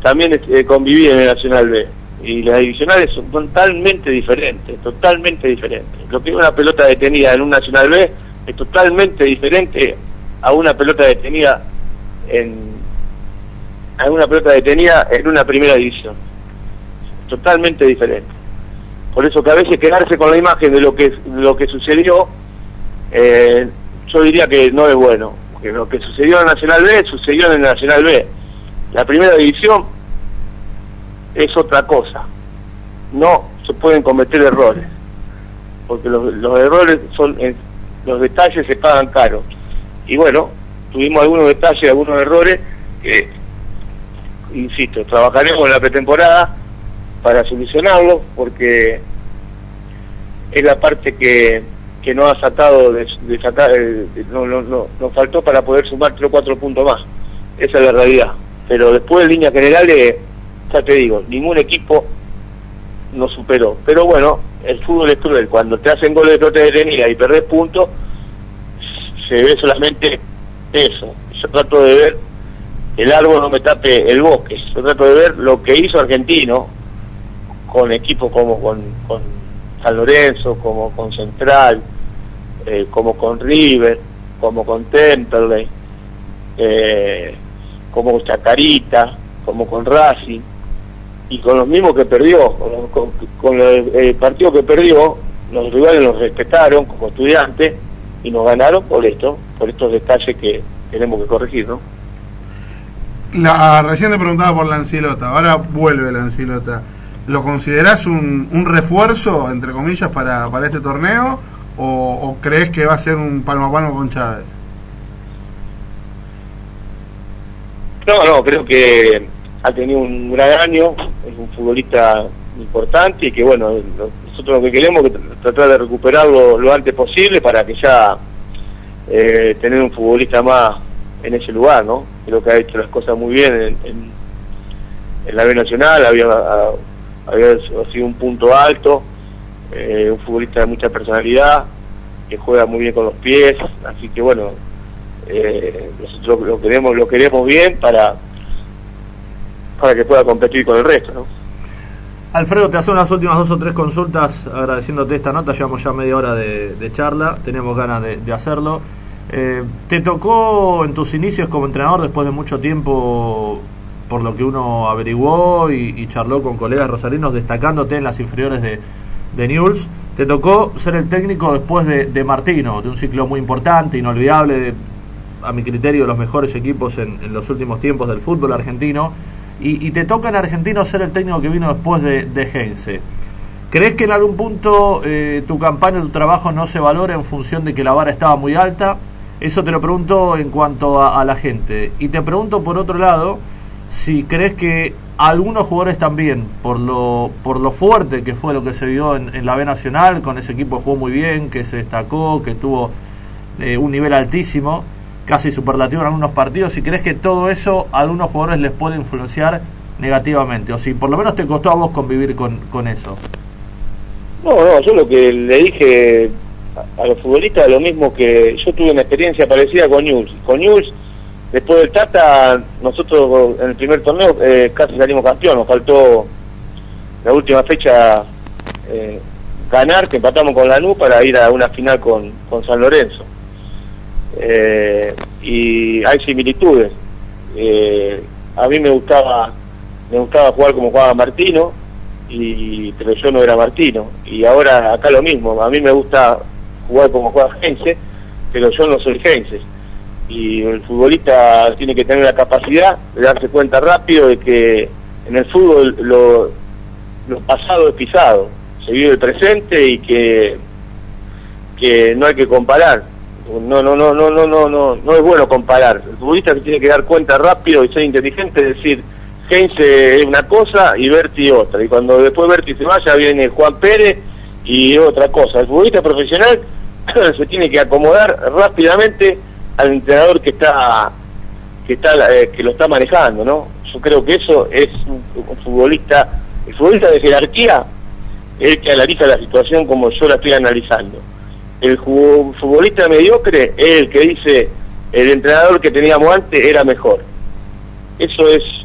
también eh, conviví en el Nacional B, y las divisionales son totalmente diferentes, totalmente diferentes. Lo que es una pelota detenida en un Nacional B es totalmente diferente a una pelota detenida en a una pelota detenida en una primera división, totalmente diferente. Por eso que a veces quedarse con la imagen de lo que de lo que sucedió, eh, yo diría que no es bueno, porque lo que sucedió en el Nacional B sucedió en el Nacional B. La primera división es otra cosa, no se pueden cometer errores, porque los, los errores son, eh, los detalles se pagan caros, y bueno, tuvimos algunos detalles, algunos errores que, insisto, trabajaremos en la pretemporada para solucionarlo, porque es la parte que, que nos ha sacado de, de sacar, de, de, no, no, no, nos faltó para poder sumar tres o cuatro puntos más, esa es la realidad. Pero después, en líneas generales, ya te digo, ningún equipo nos superó. Pero bueno, el fútbol es cruel. Cuando te hacen goles de pelota detenida y perdés puntos, se ve solamente eso. Yo trato de ver el árbol no me tape el bosque. Yo trato de ver lo que hizo Argentino con equipos como con, con San Lorenzo, como con Central, eh, como con River, como con Temperley, eh, como con Chacarita, como con Racing, y con los mismos que perdió, con, con, con el, el partido que perdió, los rivales nos respetaron como estudiantes y nos ganaron por esto, por estos detalles que tenemos que corregir, ¿no? La, recién te preguntaba por Lancilota, ahora vuelve Lancilota. ¿Lo considerás un, un refuerzo, entre comillas, para, para este torneo, o, o crees que va a ser un palmo a palmo con Chávez? No, no, creo que ha tenido un gran año, es un futbolista importante y que bueno, nosotros lo que queremos es tratar de recuperarlo lo antes posible para que ya eh, tener un futbolista más en ese lugar, ¿no? Creo que ha hecho las cosas muy bien en, en, en la B Nacional, había, había sido un punto alto, eh, un futbolista de mucha personalidad, que juega muy bien con los pies, así que bueno, eh, nosotros lo queremos, lo queremos bien para para que pueda competir con el resto, ¿no? Alfredo, te hace unas últimas dos o tres consultas agradeciéndote esta nota. Llevamos ya media hora de, de charla, tenemos ganas de, de hacerlo. Eh, ¿Te tocó en tus inicios como entrenador, después de mucho tiempo, por lo que uno averiguó y, y charló con colegas rosarinos, destacándote en las inferiores de, de Newell's, te tocó ser el técnico después de, de Martino, de un ciclo muy importante, inolvidable, de, a mi criterio, los mejores equipos en, en los últimos tiempos del fútbol argentino? Y, y te toca en Argentino ser el técnico que vino después de, de Heinze. ¿Crees que en algún punto eh, tu campaña, tu trabajo no se valora en función de que la vara estaba muy alta? Eso te lo pregunto en cuanto a, a la gente. Y te pregunto por otro lado, si crees que algunos jugadores también, por lo por lo fuerte que fue lo que se vio en, en la B Nacional, con ese equipo jugó muy bien, que se destacó, que tuvo eh, un nivel altísimo, casi superlativo en algunos partidos, si crees que todo eso a algunos jugadores les puede influenciar negativamente, o si por lo menos te costó a vos convivir con, con eso. No, no, yo lo que le dije a, a los futbolistas, lo mismo que yo tuve una experiencia parecida con Newell's. Con Newell's, después del Tata, nosotros en el primer torneo eh, casi salimos campeón, nos faltó la última fecha eh, ganar, que empatamos con Lanús para ir a una final con, con San Lorenzo. Eh, y hay similitudes. Eh, a mí me gustaba me gustaba jugar como jugaba Martino, y pero yo no era Martino, y ahora acá lo mismo, a mí me gusta jugar como juega Heinze, pero yo no soy Heinze, y el futbolista tiene que tener la capacidad de darse cuenta rápido de que en el fútbol lo, lo pasado es pisado, se vive el presente y que que no hay que comparar. No, no, no, no, no, no, no, no es bueno comparar. El futbolista se tiene que dar cuenta rápido y ser inteligente, es decir, Heinze es una cosa y Berti otra, y cuando después Berti se vaya viene Juan Pérez y otra cosa. El futbolista profesional se tiene que acomodar rápidamente al entrenador que está que está eh, que lo está manejando, ¿no? Yo creo que eso es un, un futbolista, el futbolista de jerarquía es el que analiza la situación como yo la estoy analizando. El futbolista mediocre es el que dice el entrenador que teníamos antes era mejor. Eso es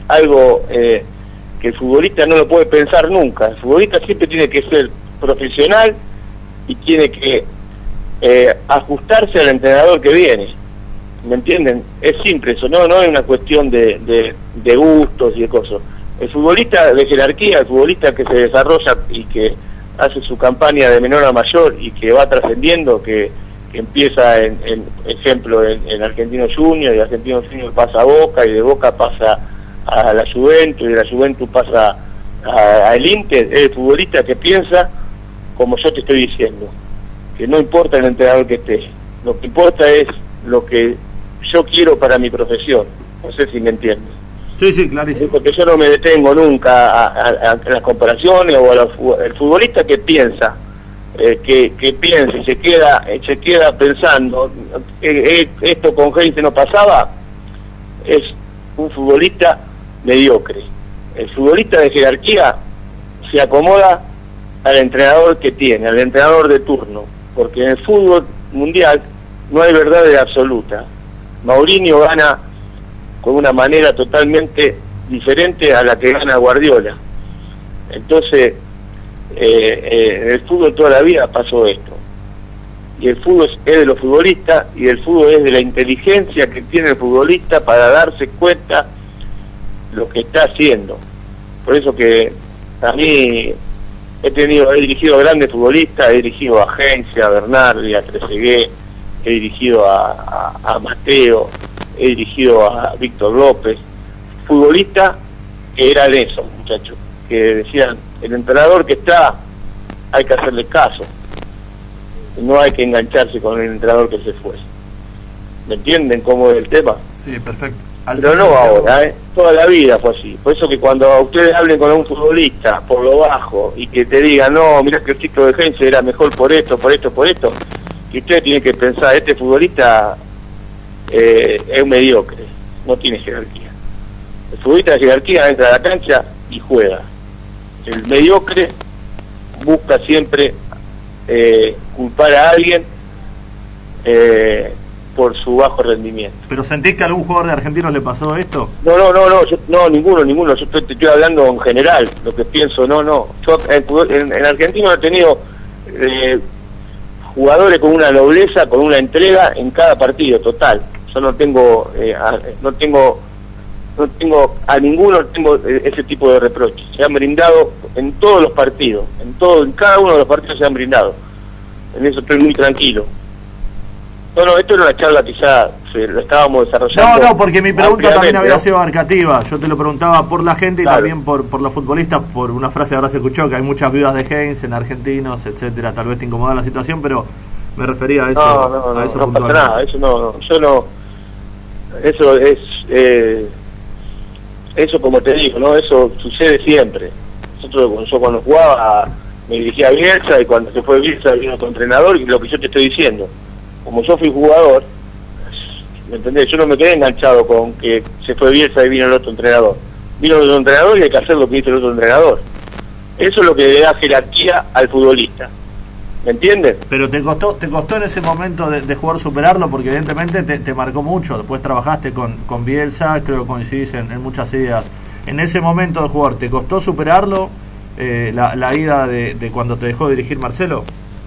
algo eh, que el futbolista no lo puede pensar nunca. El futbolista siempre tiene que ser profesional y tiene que eh, ajustarse al entrenador que viene. ¿Me entienden? Es simple eso, no no es una cuestión de, de, de gustos y de cosas. El futbolista de jerarquía, el futbolista que se desarrolla y que hace su campaña de menor a mayor y que va trascendiendo, que, que empieza en, en ejemplo en, en Argentino Junior, y Argentino Junior pasa a Boca, y de Boca pasa a la Juventus, y de la Juventus pasa al Inter. Es el futbolista que piensa como yo te estoy diciendo, que no importa el entrenador que esté, lo que importa es lo que yo quiero para mi profesión. No sé si me entiendes. Sí, sí, clarísimo. Porque yo no me detengo nunca a, a, a las comparaciones o al futbolista que piensa, eh, que, que piensa y se queda, se queda pensando, eh, eh, esto con Heinze no pasaba, es un futbolista mediocre. El futbolista de jerarquía se acomoda al entrenador que tiene, al entrenador de turno, porque en el fútbol mundial no hay verdad absoluta. Mourinho gana con una manera totalmente diferente a la que gana Guardiola. Entonces, eh, eh, en el fútbol toda la vida pasó esto. Y el fútbol es de los futbolistas, y el fútbol es de la inteligencia que tiene el futbolista para darse cuenta lo que está haciendo. Por eso que a mí he tenido, he dirigido a grandes futbolistas, he dirigido a Heinze, a Bernardi, a Trezeguet, he dirigido a, a, a Mateo, he dirigido a Víctor López, futbolistas que eran esos muchachos, que decían, el entrenador que está, hay que hacerle caso, no hay que engancharse con el entrenador que se fue. ¿Me entienden cómo es el tema? Sí, perfecto. Al Pero no ahora, ¿eh? Toda la vida fue así. Por eso que cuando ustedes hablen con un futbolista por lo bajo y que te digan, no, mirá que el ciclo de Heinze era mejor por esto, por esto, por esto, y ustedes tienen que pensar, este futbolista eh, es un mediocre, no tiene jerarquía. El futbolista de jerarquía entra a la cancha y juega. El mediocre busca siempre eh, culpar a alguien eh, por su bajo rendimiento. ¿Pero sentís que a algún jugador de Argentinos le pasó esto? No, no, no, no, yo, no ninguno, ninguno. Yo estoy, estoy hablando en general, lo que pienso, no, no. Yo en, en, en Argentina he tenido eh, jugadores con una nobleza, con una entrega en cada partido, total. Yo no tengo, eh, a, no tengo, no tengo a ninguno tengo ese tipo de reproches. Se han brindado en todos los partidos, en todo, en cada uno de los partidos se han brindado. En eso estoy muy tranquilo. No, no, esto era una charla quizá, lo estábamos desarrollando. No, no, porque mi pregunta también había ¿no? sido abarcativa. Yo te lo preguntaba por la gente y claro. también por, por los futbolistas, por una frase que ahora se escuchó, que hay muchas viudas de Heinze en argentinos, etcétera. Tal vez te incomoda la situación, pero me refería a eso. No, no, no, a eso no pasa nada, eso no, no, yo no, eso es, eh, eso como te digo, ¿no? Eso sucede siempre. Nosotros, yo cuando jugaba me dirigía a Bielsa, y cuando se fue Bielsa vino otro entrenador, y lo que yo te estoy diciendo. Como yo fui jugador, ¿me entendés? Yo no me quedé enganchado con que se fue Bielsa y vino el otro entrenador. Vino el otro entrenador y hay que hacer lo que dice el otro entrenador. Eso es lo que le da jerarquía al futbolista. ¿Me entiendes? Pero te costó te costó en ese momento de, de jugar superarlo, porque evidentemente te, te marcó mucho. Después trabajaste con, con Bielsa, creo que coincidís en, en muchas ideas. En ese momento de jugar, ¿te costó superarlo eh, la, la ida de, de cuando te dejó dirigir Marcelo?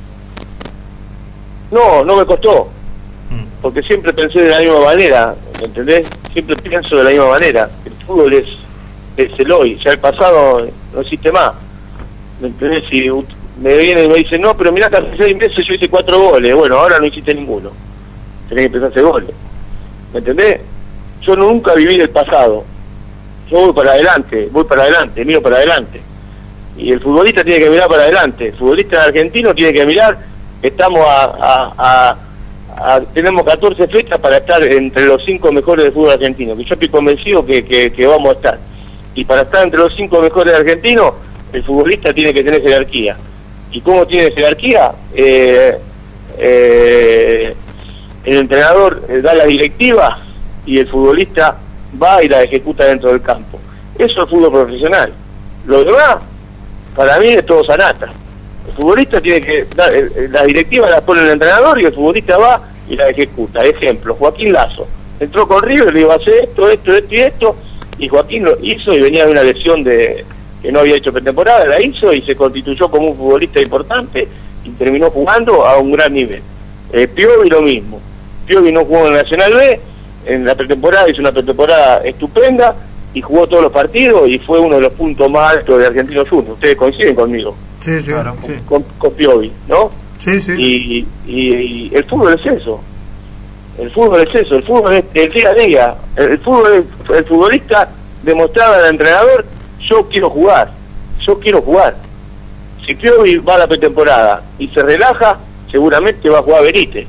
No, no me costó, porque siempre pensé de la misma manera, ¿me entendés? Siempre pienso de la misma manera. El fútbol es, es el hoy, ya el pasado no existe más, ¿me entendés? Si me vienen y me dicen, no, pero mirá que hace seis meses yo hice cuatro goles, bueno, ahora no hiciste ninguno, tenés que empezar a hacer goles, ¿me entendés? Yo nunca viví del pasado, yo voy para adelante, voy para adelante, miro para adelante, y el futbolista tiene que mirar para adelante, el futbolista argentino tiene que mirar. Estamos a, a, a, a tenemos catorce fechas para estar entre los cinco mejores del fútbol argentino, que yo estoy convencido que, que, que vamos a estar. Y para estar entre los cinco mejores argentinos, el futbolista tiene que tener jerarquía. ¿Y cómo tiene jerarquía? Eh, eh, el entrenador da la directiva y el futbolista va y la ejecuta dentro del campo. Eso es fútbol profesional. Lo demás, para mí, es todo sanata. El futbolista tiene que dar, la directiva la pone el entrenador y el futbolista va y la ejecuta. Ejemplo, Joaquín Lazo entró con River, le iba a hacer esto, esto, esto y esto, y Joaquín lo hizo y venía de una lesión de que no había hecho pretemporada, la hizo y se constituyó como un futbolista importante y terminó jugando a un gran nivel. Eh, Piovi lo mismo, Piovi no jugó en el Nacional B, en la pretemporada hizo una pretemporada estupenda y jugó todos los partidos y fue uno de los puntos más altos de Argentinos Juniors. Ustedes coinciden conmigo. Sí, sí, claro, sí. Con, con Piovi, ¿no? Sí, sí. Y, y, y el fútbol es eso. El fútbol es eso, el fútbol es el día a día. El, el fútbol, el futbolista demostraba al entrenador, yo quiero jugar, yo quiero jugar. Si Piovi va a la pretemporada y se relaja, seguramente va a jugar Benítez.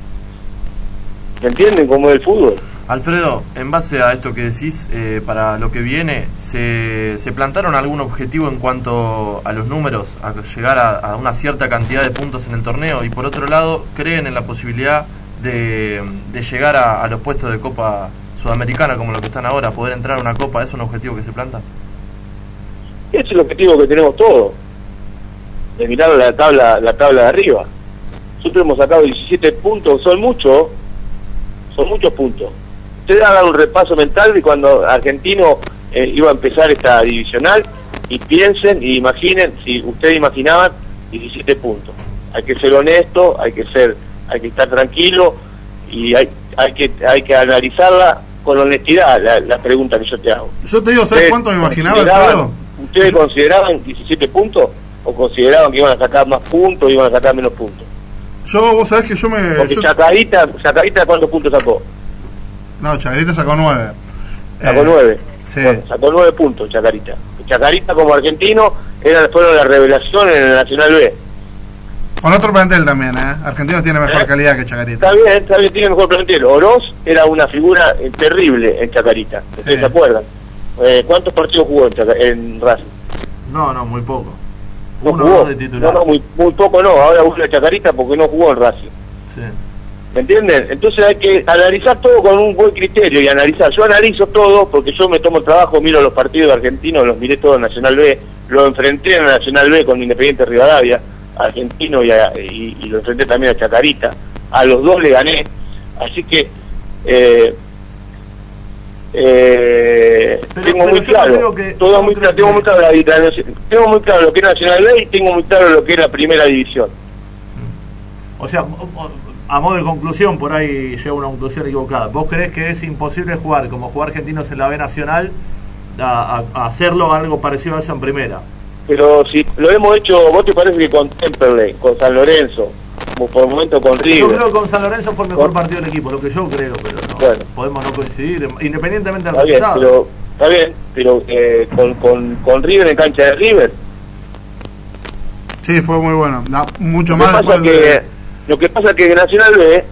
¿Me entienden cómo es el fútbol? Alfredo, en base a esto que decís, eh, para lo que viene, ¿se, ¿se plantaron algún objetivo en cuanto a los números, a llegar a, a una cierta cantidad de puntos en el torneo? Y por otro lado, ¿creen en la posibilidad de, de llegar a, a los puestos de Copa Sudamericana como lo que están ahora, poder entrar a una Copa? ¿Es un objetivo que se planta? Ese es el objetivo que tenemos todos, de mirar la tabla, la tabla de arriba. Nosotros hemos sacado diecisiete puntos, son muchos, son muchos puntos. Ustedes hagan un repaso mental de cuando Argentino eh, iba a empezar esta divisional y piensen y imaginen, si ustedes imaginaban diecisiete puntos. Hay que ser honesto, hay que ser, hay que estar tranquilo y hay, hay que, hay que analizarla con honestidad, la, la pregunta que yo te hago. Yo te digo, ¿sabes cuánto me imaginaba, Alfredo? ¿Ustedes yo... consideraban diecisiete puntos o consideraban que iban a sacar más puntos o iban a sacar menos puntos? Yo, vos sabés que yo me... Porque yo... Chacarita, Chacarita, ¿cuántos puntos sacó? No, Chacarita sacó nueve. Sacó eh, nueve. Sí. Bueno, sacó nueve puntos Chacarita. Chacarita como argentino era, fueron la revelación en el Nacional B. Con otro plantel también, ¿eh? Argentinos tiene mejor ¿Eh? calidad que Chacarita. Está bien, está bien, tiene mejor plantel. Oroz era una figura eh, terrible en Chacarita. ¿Ustedes sí. se acuerdan? Eh, ¿Cuántos partidos jugó en, Chaca en Racing? No, no, muy poco. No Uno jugó. De titular. No, no, muy, muy poco no. Ahora usa Chacarita porque no jugó en Racing. Sí. ¿Me entienden? Entonces hay que analizar todo con un buen criterio y analizar. Yo analizo todo porque yo me tomo el trabajo, miro los partidos argentinos, los miré todos en Nacional B, lo enfrenté en Nacional B con Independiente Rivadavia, argentino, y, a, y, y lo enfrenté también a Chacarita. A los dos le gané. Así que eh, eh, pero, tengo pero muy claro, que, todo muy claro, tengo que... muy claro la, la, tengo muy claro lo que es Nacional B y tengo muy claro lo que es la primera división. O sea, a modo de conclusión, por ahí llego a una conclusión equivocada. ¿Vos creés que es imposible jugar como jugar Argentinos en la B Nacional a, a, a hacerlo algo parecido a eso en primera? Pero si lo hemos hecho, ¿vos te parece que con Temperley, con San Lorenzo, como por el momento con River? Yo creo que con San Lorenzo fue el mejor con... partido del equipo, lo que yo creo, pero no, bueno, podemos no coincidir, independientemente del está resultado. Bien, pero, está bien, pero eh, con, con, con River en cancha de River. Sí, fue muy bueno, no, mucho lo más que pasa que de... Lo que pasa es que en Nacional B,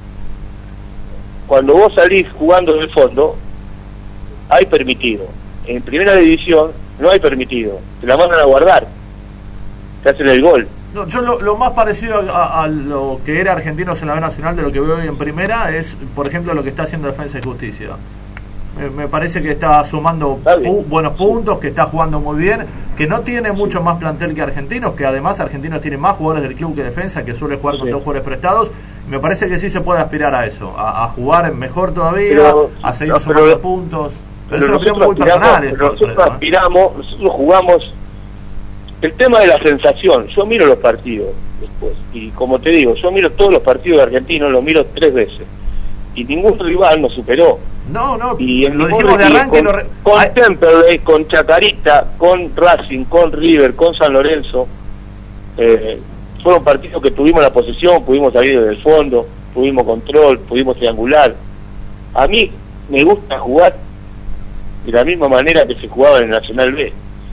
cuando vos salís jugando en el fondo, hay permitido. En primera división no hay permitido. Te la mandan a guardar. Te hacen el gol. No, yo lo, lo más parecido a, a lo que era Argentinos en la B Nacional de lo que veo hoy en primera es, por ejemplo, lo que está haciendo Defensa y Justicia. Me, me parece que está sumando pu buenos puntos, que está jugando muy bien, que no tiene mucho más plantel que Argentinos, que además Argentinos tiene más jugadores del club que Defensa, que suele jugar con sí. dos jugadores prestados. Me parece que sí se puede aspirar a eso, a, a jugar mejor todavía, pero, a seguir no, sumando pero, puntos. Pero es una opinión muy personal. Esto, nosotros Alfredo, aspiramos, nosotros jugamos. El tema de la sensación, yo miro los partidos después, y como te digo, yo miro todos los partidos de Argentinos, los miro tres veces, y ningún rival nos superó. No, no, y en lo dijimos de arranque. Con, re... con Temperley, con Chacarita, con Racing, con River, con San Lorenzo, eh, fueron partidos que tuvimos la posesión, pudimos salir desde el fondo, tuvimos control, pudimos triangular. A mí me gusta jugar de la misma manera que se jugaba en el Nacional B.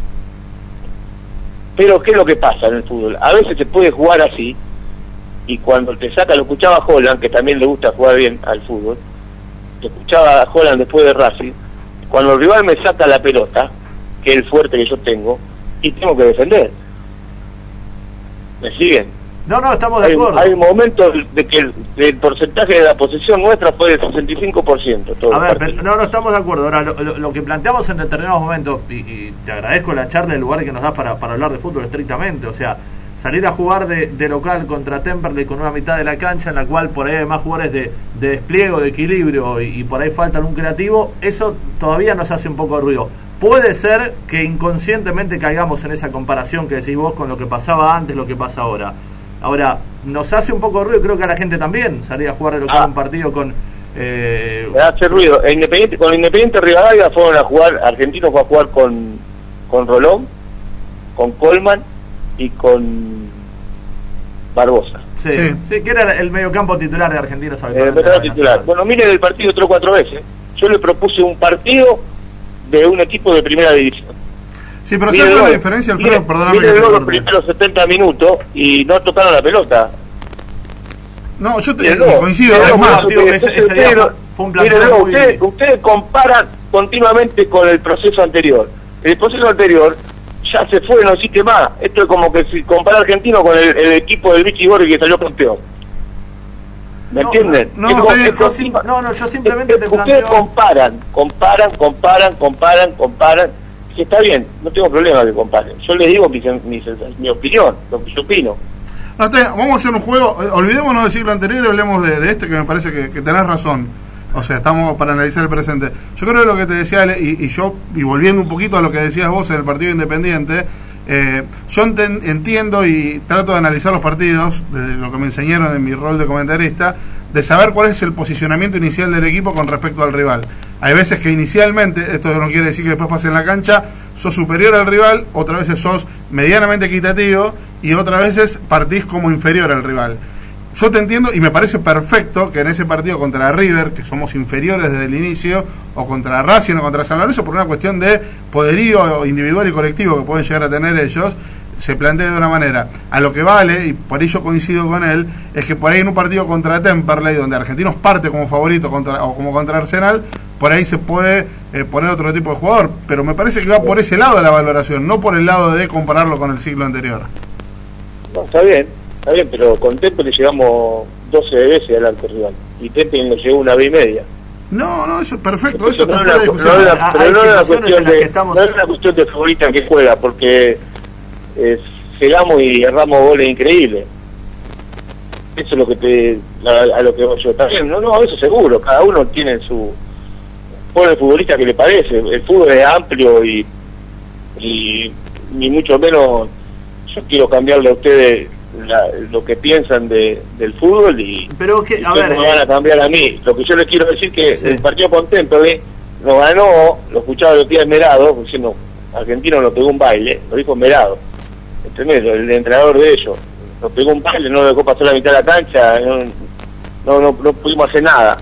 Pero ¿qué es lo que pasa en el fútbol? A veces se puede jugar así, y cuando te saca, lo escuchaba a Holland, que también le gusta jugar bien al fútbol, te escuchaba a Holland después de Racing, cuando el rival me saca la pelota, que es el fuerte que yo tengo, y tengo que defender. ¿Me siguen? No, no, estamos de hay, acuerdo. Hay momentos de que el, el porcentaje de la posesión nuestra fue del sesenta y cinco por ciento. Todo a ver, pero, no, no estamos de acuerdo. Ahora, lo, lo, lo que planteamos en determinados momentos, y, y te agradezco la charla, el lugar que nos das para, para hablar de fútbol estrictamente, o sea, salir a jugar de, de local contra Temperley con una mitad de la cancha en la cual por ahí hay más jugadores de, de despliegue, de equilibrio, y, y por ahí falta un creativo, eso todavía nos hace un poco de ruido. puede ser que inconscientemente caigamos en esa comparación que decís vos con lo que pasaba antes, lo que pasa ahora. Ahora, nos hace un poco de ruido, creo que a la gente también, salir a jugar de lo que ah. era un partido con... Eh, Me hace ruido. E Independiente, con Independiente Rivadavia fueron a jugar, Argentinos fue a jugar con, con Rolón, con Colman y con Barbosa. Sí, Sí. sí, que era el mediocampo titular de Argentinos. Eh, el titular. Nacional. Bueno, miren el partido tres o cuatro veces. Yo le propuse un partido de un equipo de primera división. Sí, pero ¿sabes la diferencia, Alfredo? Mire, Perdóname mire que te luego los corte. primeros setenta minutos y no tocaron la pelota. No, yo te, Mire, luego, coincido, mire, es luego, más. ustedes- ese- ese día ustedes- fue- fue un mire, planteo luego, muy- ustedes, ustedes comparan continuamente con el proceso anterior. El proceso anterior ya se fue, no existe más. Esto es como que si compara Argentino con el, el equipo del Vichy Borghi que salió campeón. ¿Me No, entienden? no, Es no, co- está bien. es Yo co- sim- no, no, yo simplemente es- te Ustedes planteo... comparan, comparan, comparan, comparan, comparan. Y está bien, no tengo problema que comparen. Yo les digo mi, mi, mi opinión, lo que yo opino. No, está bien, vamos a hacer un juego, eh, olvidémonos del siglo anterior y hablemos de, de este, que me parece que, que tenés razón. O sea, estamos para analizar el presente. Yo creo que lo que te decía Ale, y, y yo, y volviendo un poquito a lo que decías vos en el partido Independiente, eh, yo enten, entiendo y trato de analizar los partidos, desde lo que me enseñaron en mi rol de comentarista, de saber cuál es el posicionamiento inicial del equipo con respecto al rival. Hay veces que inicialmente, esto no quiere decir que después pase en la cancha, sos superior al rival, otras veces sos medianamente equitativo y otras veces partís como inferior al rival. Yo te entiendo y me parece perfecto que en ese partido contra River, que somos inferiores desde el inicio, o contra Racing o contra San Lorenzo, por una cuestión de poderío individual y colectivo que pueden llegar a tener ellos, se plantea de una manera. A lo que vale, y por ello coincido con él, es que por ahí en un partido contra Temperley, donde Argentinos parte como favorito contra, o como contra Arsenal, por ahí se puede eh, poner otro tipo de jugador. Pero me parece que va por ese lado de la valoración, no por el lado de compararlo con el siglo anterior. No, está bien, está bien, pero con Temple le llegamos doce veces al arco rival. Y Temple nos llegó una vez y media. No, no, eso es perfecto, eso no está es fuera de una- discusión. no es Ah, una- pero hay no es una situaciones cuestión en las de- que estamos- no es una cuestión de futbolista que juega, porque eh, llegamos y erramos goles increíbles. Eso es lo que te, a, a lo que voy yo. Está bien, no, no, eso seguro, cada uno tiene su, pone el futbolista que le parece. El fútbol es amplio y, y ni mucho menos yo quiero cambiarle a ustedes la, lo que piensan de, del fútbol y, Pero que, y a ustedes ver, me van a cambiar a mí. Lo que yo les quiero decir que Sí. el partido con Temple nos ganó, lo escuchaba el día Merado diciendo Argentino nos pegó un baile, lo dijo Merado, ¿entendés? El entrenador de ellos nos pegó un baile, no dejó pasar la mitad de la cancha, no, no, no, no pudimos hacer nada,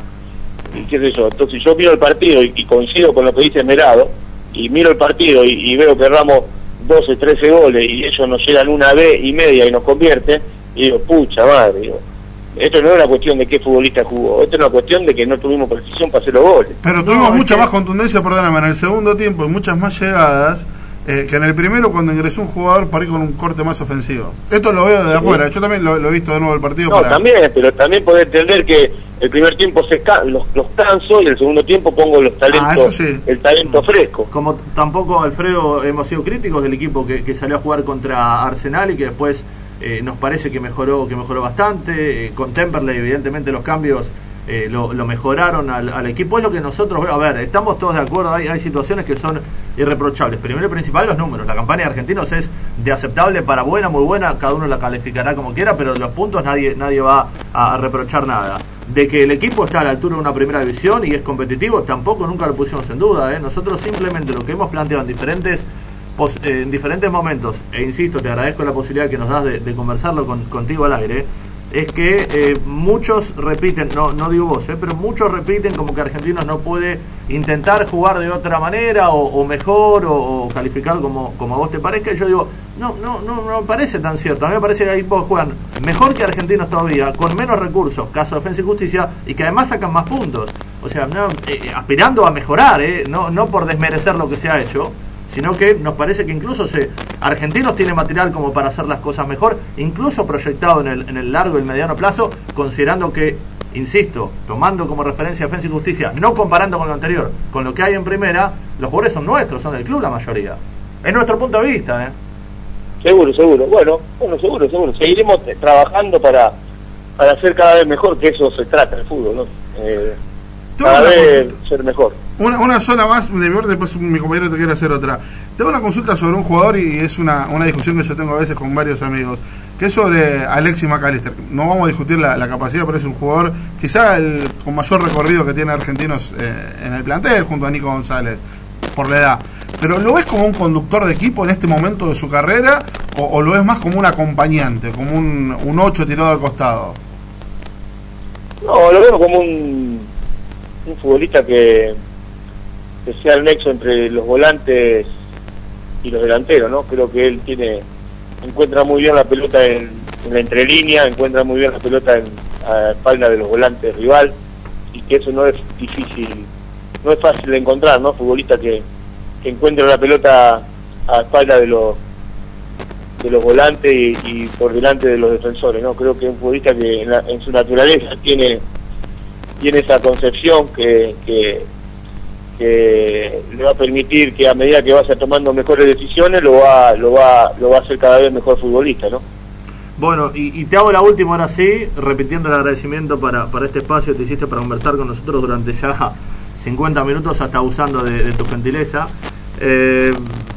y qué sé yo. Entonces yo miro el partido y, y coincido con lo que dice Merado, y miro el partido y, y veo que erramos doce, trece goles y ellos nos llegan una vez y media y nos convierten, y digo, pucha madre, digo, esto no es una cuestión de qué futbolista jugó, esto es una cuestión de que no tuvimos precisión para hacer los goles. Pero tuvimos No, es mucha que- más contundencia, perdóname, en el segundo tiempo y muchas más llegadas eh, que en el primero cuando ingresó un jugador para ir con un corte más ofensivo. Esto lo veo de afuera, yo también lo, lo he visto de nuevo el partido. No, para... también, pero también podés entender que el primer tiempo se ca los, los canso y el segundo tiempo pongo los talentos, Ah, eso sí. el talento fresco. como tampoco, Alfredo, hemos sido críticos del equipo que, que salió a jugar contra Arsenal y que después eh, nos parece que mejoró que mejoró bastante. Eh, con Temperley, evidentemente, los cambios eh, lo, lo mejoraron al, al equipo. Es lo que nosotros, a ver, estamos todos de acuerdo, hay, hay situaciones que son irreprochables. Primero y principal, los números. La campaña de Argentinos es de aceptable para buena, muy buena, cada uno la calificará como quiera, pero de los puntos nadie, nadie va a, a reprochar nada. De que el equipo está a la altura de una primera división y es competitivo, tampoco nunca lo pusimos en duda, ¿eh? Nosotros simplemente lo que hemos planteado en diferentes pos, eh, en diferentes momentos, e insisto, te agradezco la posibilidad que nos das de, de conversarlo con, contigo al aire, es que eh, muchos repiten, no, no digo vos, eh, pero muchos repiten como que Argentinos no puede intentar jugar de otra manera o, o mejor o, o calificar como, como a vos te parezca. Y yo digo, no, no, no, no me parece tan cierto. A mí me parece que hay equipos que juegan mejor que Argentinos todavía, con menos recursos, caso Defensa y Justicia, y que además sacan más puntos. O sea, no, eh, aspirando a mejorar, eh, no, no por desmerecer lo que se ha hecho, sino que nos parece que incluso se, Argentinos tiene material como para hacer las cosas mejor, incluso proyectado en el, en el largo y el mediano plazo, considerando que, insisto, tomando como referencia Defensa y Justicia, no comparando con lo anterior, con lo que hay en primera, los jugadores son nuestros, son del club la mayoría. Es nuestro punto de vista, ¿eh? Seguro, seguro. Bueno, bueno, seguro, seguro. Seguiremos eh, trabajando para, para hacer cada vez mejor, que eso se trata el fútbol, ¿no? Eh, cada vez ser mejor. Una, una sola más de mi parte, después mi compañero te quiere hacer otra. Tengo una consulta sobre un jugador y es una, una discusión que yo tengo a veces con varios amigos, que es sobre Alexis McAllister. No vamos a discutir la, la capacidad, pero es un jugador quizá el con mayor recorrido que tiene Argentinos eh, en el plantel, junto a Nico González, por la edad. Pero ¿lo ves como un conductor de equipo en este momento de su carrera o, o lo ves más como un acompañante, como un, un ocho tirado al costado? No, lo veo como un, un futbolista que, que sea el nexo entre los volantes y los delanteros, ¿no? Creo que él tiene encuentra muy bien la pelota en, en la entrelínea, encuentra muy bien la pelota en, a la espalda de los volantes rival, y que eso no es difícil, no es fácil de encontrar, ¿no? Futbolista que, que encuentra la pelota a la espalda de los de los volantes y, y por delante de los defensores, ¿no? Creo que es un futbolista que en, la, en su naturaleza tiene tiene esa concepción que, que que le va a permitir que a medida que vaya tomando mejores decisiones lo va lo va lo va a hacer cada vez mejor futbolista, ¿no? Bueno, y, y te hago la última ahora sí, repitiendo el agradecimiento para, para este espacio que te hiciste para conversar con nosotros durante ya cincuenta minutos, hasta abusando de, de tu gentileza. Eh,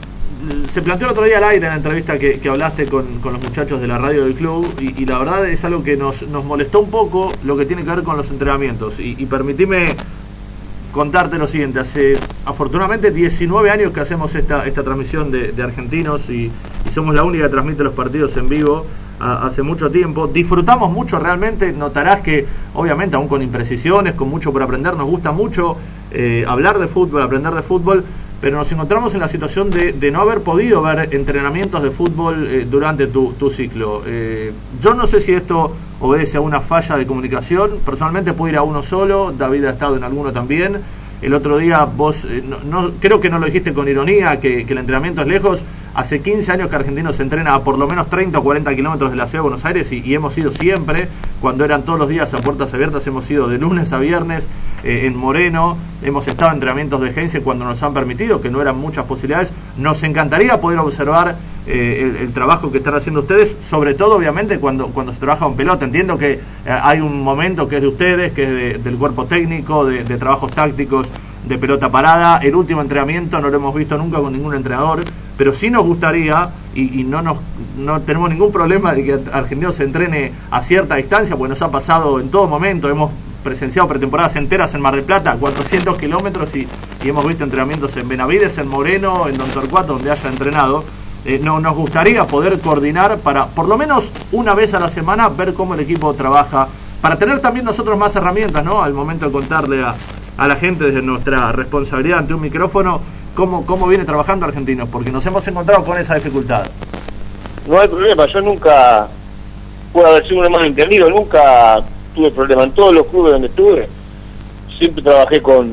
se planteó el otro día al aire en la entrevista que, que hablaste con, con los muchachos de la radio del club y, y la verdad es algo que nos, nos molestó un poco lo que tiene que ver con los entrenamientos y, y permitime contarte lo siguiente. Hace afortunadamente diecinueve años que hacemos esta, esta transmisión de, de Argentinos y, y somos la única que transmite los partidos en vivo a, hace mucho tiempo. Disfrutamos mucho realmente, notarás que obviamente aún con imprecisiones, con mucho por aprender, nos gusta mucho eh, hablar de fútbol, aprender de fútbol, pero nos encontramos en la situación de, de no haber podido ver entrenamientos de fútbol eh, durante tu, tu ciclo. Eh, yo no sé si esto obedece a una falla de comunicación. Personalmente pude ir a uno solo, David ha estado en alguno también. El otro día vos, eh, no, no, creo que no lo dijiste con ironía, que, que el entrenamiento es lejos. Hace quince años que Argentinos se entrena a por lo menos treinta o cuarenta kilómetros de la ciudad de Buenos Aires y, y hemos ido siempre, cuando eran todos los días a puertas abiertas, hemos ido de lunes a viernes eh, en Moreno, hemos estado en entrenamientos de agencia cuando nos han permitido, que no eran muchas posibilidades. Nos encantaría poder observar eh, el, el trabajo que están haciendo ustedes, sobre todo obviamente cuando, cuando se trabaja con pelota. Entiendo que eh, hay un momento que es de ustedes, que es de, del cuerpo técnico, de, de trabajos tácticos, de pelota parada. El último entrenamiento no lo hemos visto nunca con ningún entrenador, pero sí nos gustaría, y, y no nos no tenemos ningún problema de que Argentinos se entrene a cierta distancia, porque nos ha pasado en todo momento. Hemos presenciado pretemporadas enteras en Mar del Plata, cuatrocientos kilómetros, y, y hemos visto entrenamientos en Benavides, en Moreno, en Don Torcuato, donde haya entrenado. Eh, no, nos gustaría poder coordinar para, por lo menos una vez a la semana, ver cómo el equipo trabaja, para tener también nosotros más herramientas, ¿no? Al momento de contarle a, a la gente desde nuestra responsabilidad ante un micrófono cómo, cómo viene trabajando Argentinos, porque nos hemos encontrado con esa dificultad. No hay problema, yo nunca, puedo haber sido un malentendido, nunca tuve problema. En todos los clubes donde estuve, siempre trabajé con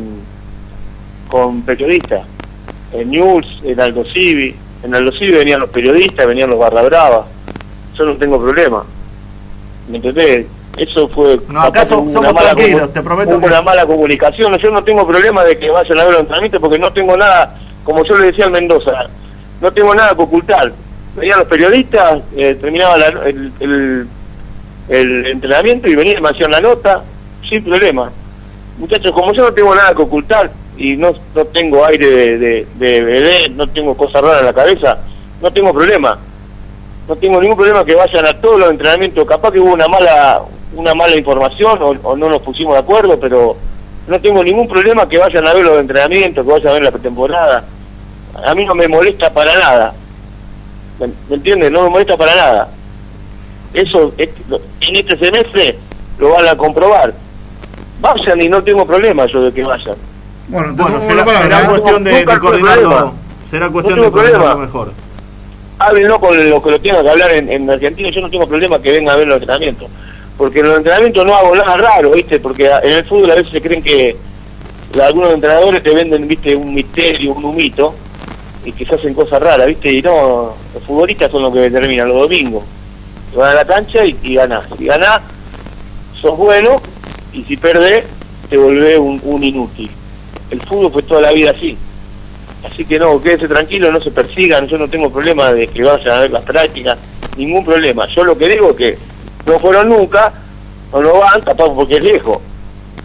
con periodistas. En News, en Aldo Civi, en Aldo Civi venían los periodistas, venían los barra brava. Yo no tengo problema. ¿Me entendés? Eso fue... No, acá somos tranquilos, te prometo que... una mala comunicación. Yo no tengo problema de que vayan a ver los entrenamientos porque no tengo nada, como yo le decía al Mendoza, no tengo nada que ocultar. Venían los periodistas, eh, terminaba la, el, el, el entrenamiento y venían y me hacían la nota, sin problema. Muchachos, como yo no tengo nada que ocultar y no, no tengo aire de, de, de bebé, no tengo cosas raras en la cabeza, no tengo problema. No tengo ningún problema que vayan a todos los entrenamientos. Capaz que hubo una mala una mala información o, o no nos pusimos de acuerdo, pero no tengo ningún problema que vayan a ver los entrenamientos, que vayan a ver la pretemporada. A mí no me molesta para nada. ¿Me, me entiendes? No me molesta para nada. Eso es, en este semestre lo van a comprobar. Vayan y no tengo problema yo de que vayan. Bueno, bueno será, será cuestión de, de coordinarlo. Será cuestión no de coordinarlo mejor. Háblenlo con lo que lo tengan que hablar en, en Argentina. Yo no tengo problema que vengan a ver los entrenamientos, porque en los entrenamientos no hago nada raro, ¿viste? Porque en el fútbol a veces se creen que algunos entrenadores te venden, ¿viste? Un misterio, un humito, y que se hacen cosas raras, ¿viste? Y no, los futbolistas son los que determinan los domingos. Te van a la cancha y, y ganás. Si ganás, sos bueno, y si perdés, te volvés un, un inútil. El fútbol fue toda la vida así. Así que no, quédense tranquilos, no se persigan, yo no tengo problema de que vayan a ver las prácticas, ningún problema. Yo lo que digo es que no fueron nunca, o no van, capaz porque es lejos.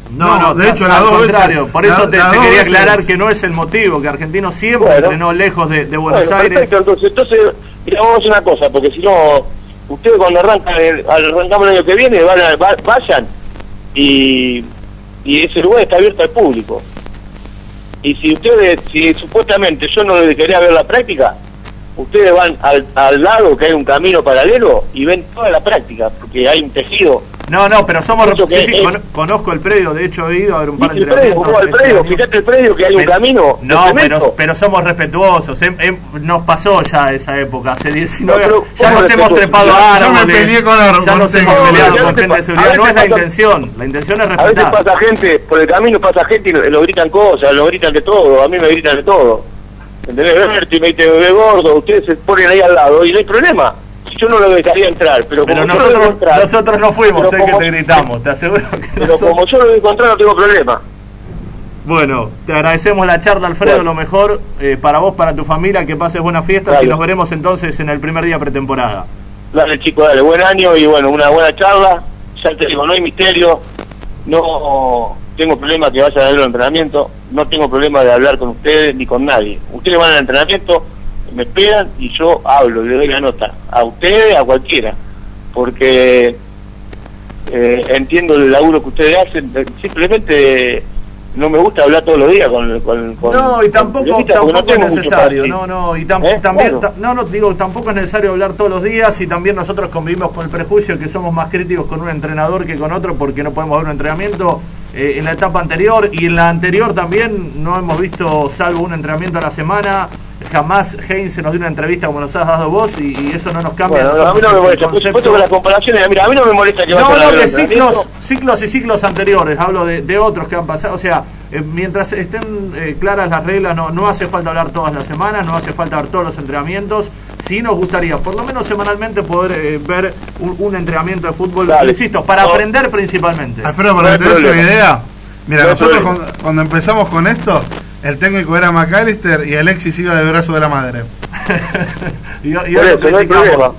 No, no, de hecho, al las dos contrario, veces, por eso la, te, la te quería veces. aclarar que no es el motivo, que Argentino siempre Bueno. entrenó lejos de, de Buenos Bueno, Aires. perfecto, entonces, entonces, mira, vamos a hacer una cosa, porque si no, ustedes cuando arrancan el, arrancamos el año que viene, van a- va- vayan y, y ese lugar está abierto al público. Y si ustedes, si supuestamente yo no les quería ver la práctica, ustedes van al, al lado, que hay un camino paralelo, y ven toda la práctica, porque hay un tejido. No, no, pero somos... Eso Sí, que sí, es- con- conozco el predio, de hecho he ido a ver un par de ¿Viste el predio? entrenamientos. ¿Cómo va el este predio? año. Fíjate el predio, que hay un Pero- camino de No, pero, cemento. pero somos respetuosos. Em- em- nos pasó ya esa época, hace diecinueve No, pero años. Ya ¿cómo nos hemos respetuosos? trepado Ya- a ya me árboles, peleé con Ar- ya nos con hemos Tecno. peleado No, con a veces gente de pa- seguridad. a No es la veces pasa- intención, la intención es A veces respetar. pasa gente, por el camino pasa gente y lo, lo gritan cosas, lo gritan de todo, a mí me gritan de todo. ¿Entendés? Berti me dice, bebé gordo, ustedes se ponen ahí al lado y no hay problema. Si yo no lo dejaría entrar, pero como Pero yo lo nosotros, dejo entrar, nosotros no fuimos, pero sé que como- te gritamos, te aseguro que pero nosotros... como yo lo dejo entrar no tengo problema. Bueno, te agradecemos la charla, Alfredo, Bueno. lo mejor eh, para vos, para tu familia, que pases buenas fiestas Dale. y nos veremos entonces en el primer día pretemporada. Dale chicos, dale, buen año y bueno, una buena charla. Ya te digo, no hay misterio, no tengo problema que vayan a ver el entrenamiento, no tengo problema de hablar con ustedes ni con nadie. Ustedes van al entrenamiento, me esperan y yo hablo, le doy la nota a ustedes, a cualquiera, porque eh, entiendo el laburo que ustedes hacen, eh, simplemente no me gusta hablar todos los días con... con, con No, y con tampoco, periodistas, porque tampoco tengo es mucho necesario, fácil. no, no, y tam- ¿Eh? también, Bueno. ta- no, no, digo, tampoco es necesario hablar todos los días y también nosotros convivimos con el prejuicio que somos más críticos con un entrenador que con otro porque no podemos ver un entrenamiento eh, en la etapa anterior y en la anterior también no hemos visto salvo un entrenamiento a la semana, jamás Heinz nos dio una entrevista como nos has dado vos y, y eso no nos cambia. Bueno, a mí no me el molesta, por concepto. supuesto que las comparaciones, mira, a mí no me molesta que vayan No, a no, ver de el ciclos, entrenamiento. ciclos y ciclos anteriores, hablo de, de otros que han pasado, o sea, eh, mientras estén eh, claras las reglas, no, no hace falta hablar todas las semanas, no hace falta ver todos los entrenamientos, sí nos gustaría, por lo menos semanalmente, poder eh, ver un, un entrenamiento de fútbol, Dale. insisto, para No. aprender principalmente. Alfredo, No para hay que te des una problema. idea, mira, No hay nosotros problema. cuando, cuando empezamos con esto, el técnico era McAllister y Alexis iba del brazo de la madre. y, y Por hoy lo eso, no hay criticamos. problema.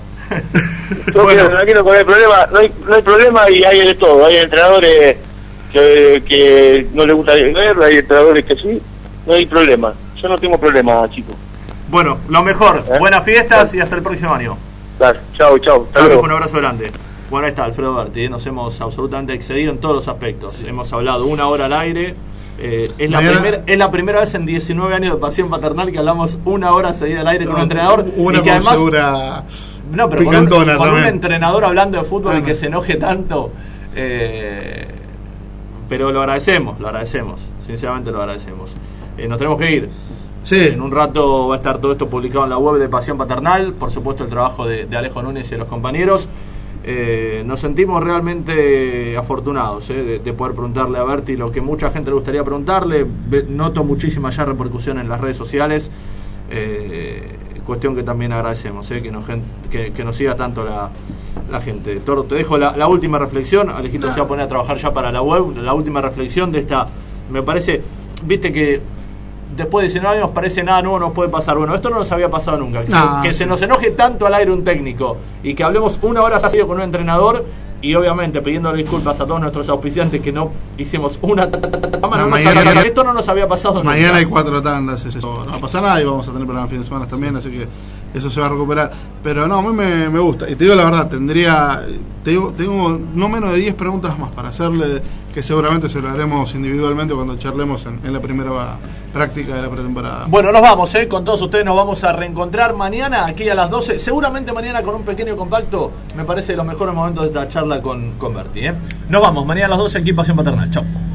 Yo Bueno. quiero, tranquilo, no hay problema, no hay, no hay problema y hay de todo. Hay entrenadores que, que no les gusta ver, hay entrenadores que sí, no hay problema. Yo no tengo problema, chicos. Bueno, lo mejor, ¿Eh? buenas fiestas y hasta el próximo año. Dale, chao, chao. Hasta Dale, luego. un abrazo grande. Bueno, ahí está Alfredo Berti, ¿eh? Nos hemos absolutamente excedido en todos los aspectos. Hemos hablado una hora al aire. Eh, es, la Mañana- primera, es la primera vez en diecinueve años de Pasión Paternal que hablamos una hora seguida al aire con un entrenador. Una y que además, segura no, pero con, un, picantona con un también. entrenador hablando de fútbol Ah, y que no. se enoje tanto. eh, pero lo agradecemos, lo agradecemos. Sinceramente lo agradecemos. Eh, nos tenemos que ir. Sí, En un rato va a estar todo esto publicado en la web de Pasión Paternal, por supuesto el trabajo de, de Alejo Núñez y de los compañeros. Eh, nos sentimos realmente afortunados eh, de, de poder preguntarle a Berti lo que mucha gente le gustaría preguntarle. Ve- noto muchísima ya repercusión en las redes sociales, eh, cuestión que también agradecemos, eh, que, nos, gen- que, que nos siga tanto la, la gente. Toro, te dejo la, la última reflexión. Alejito se va a poner a trabajar ya para la web. La última reflexión de esta, me parece, viste que después de diecinueve años parece nada nuevo nos puede pasar. Bueno, esto no nos había pasado nunca. Que, No. se, que se nos enoje tanto al aire un técnico y que hablemos una hora seguido con un entrenador y obviamente pidiéndole disculpas a todos nuestros auspiciantes que no hicimos una ta- ta- ta- ta- ta- no nos mañana- había- esto no nos había pasado mañana nunca. hay cuatro tandas, eso no va a pasar nada y vamos a tener para el fin de semana también, así que eso se va a recuperar. Pero no, a mí me, me gusta. Y te digo la verdad, tendría, te digo, tengo no menos de diez preguntas más para hacerle, que seguramente se lo haremos individualmente cuando charlemos en, en la primera práctica de la pretemporada. Bueno, nos vamos, ¿eh? Con todos ustedes nos vamos a reencontrar mañana aquí a las doce. Seguramente mañana con un pequeño compacto. Me parece de los mejores momentos de esta charla con, con Berti, ¿eh? Nos vamos, mañana a las doce aquí en Pasión Paternal. Chao.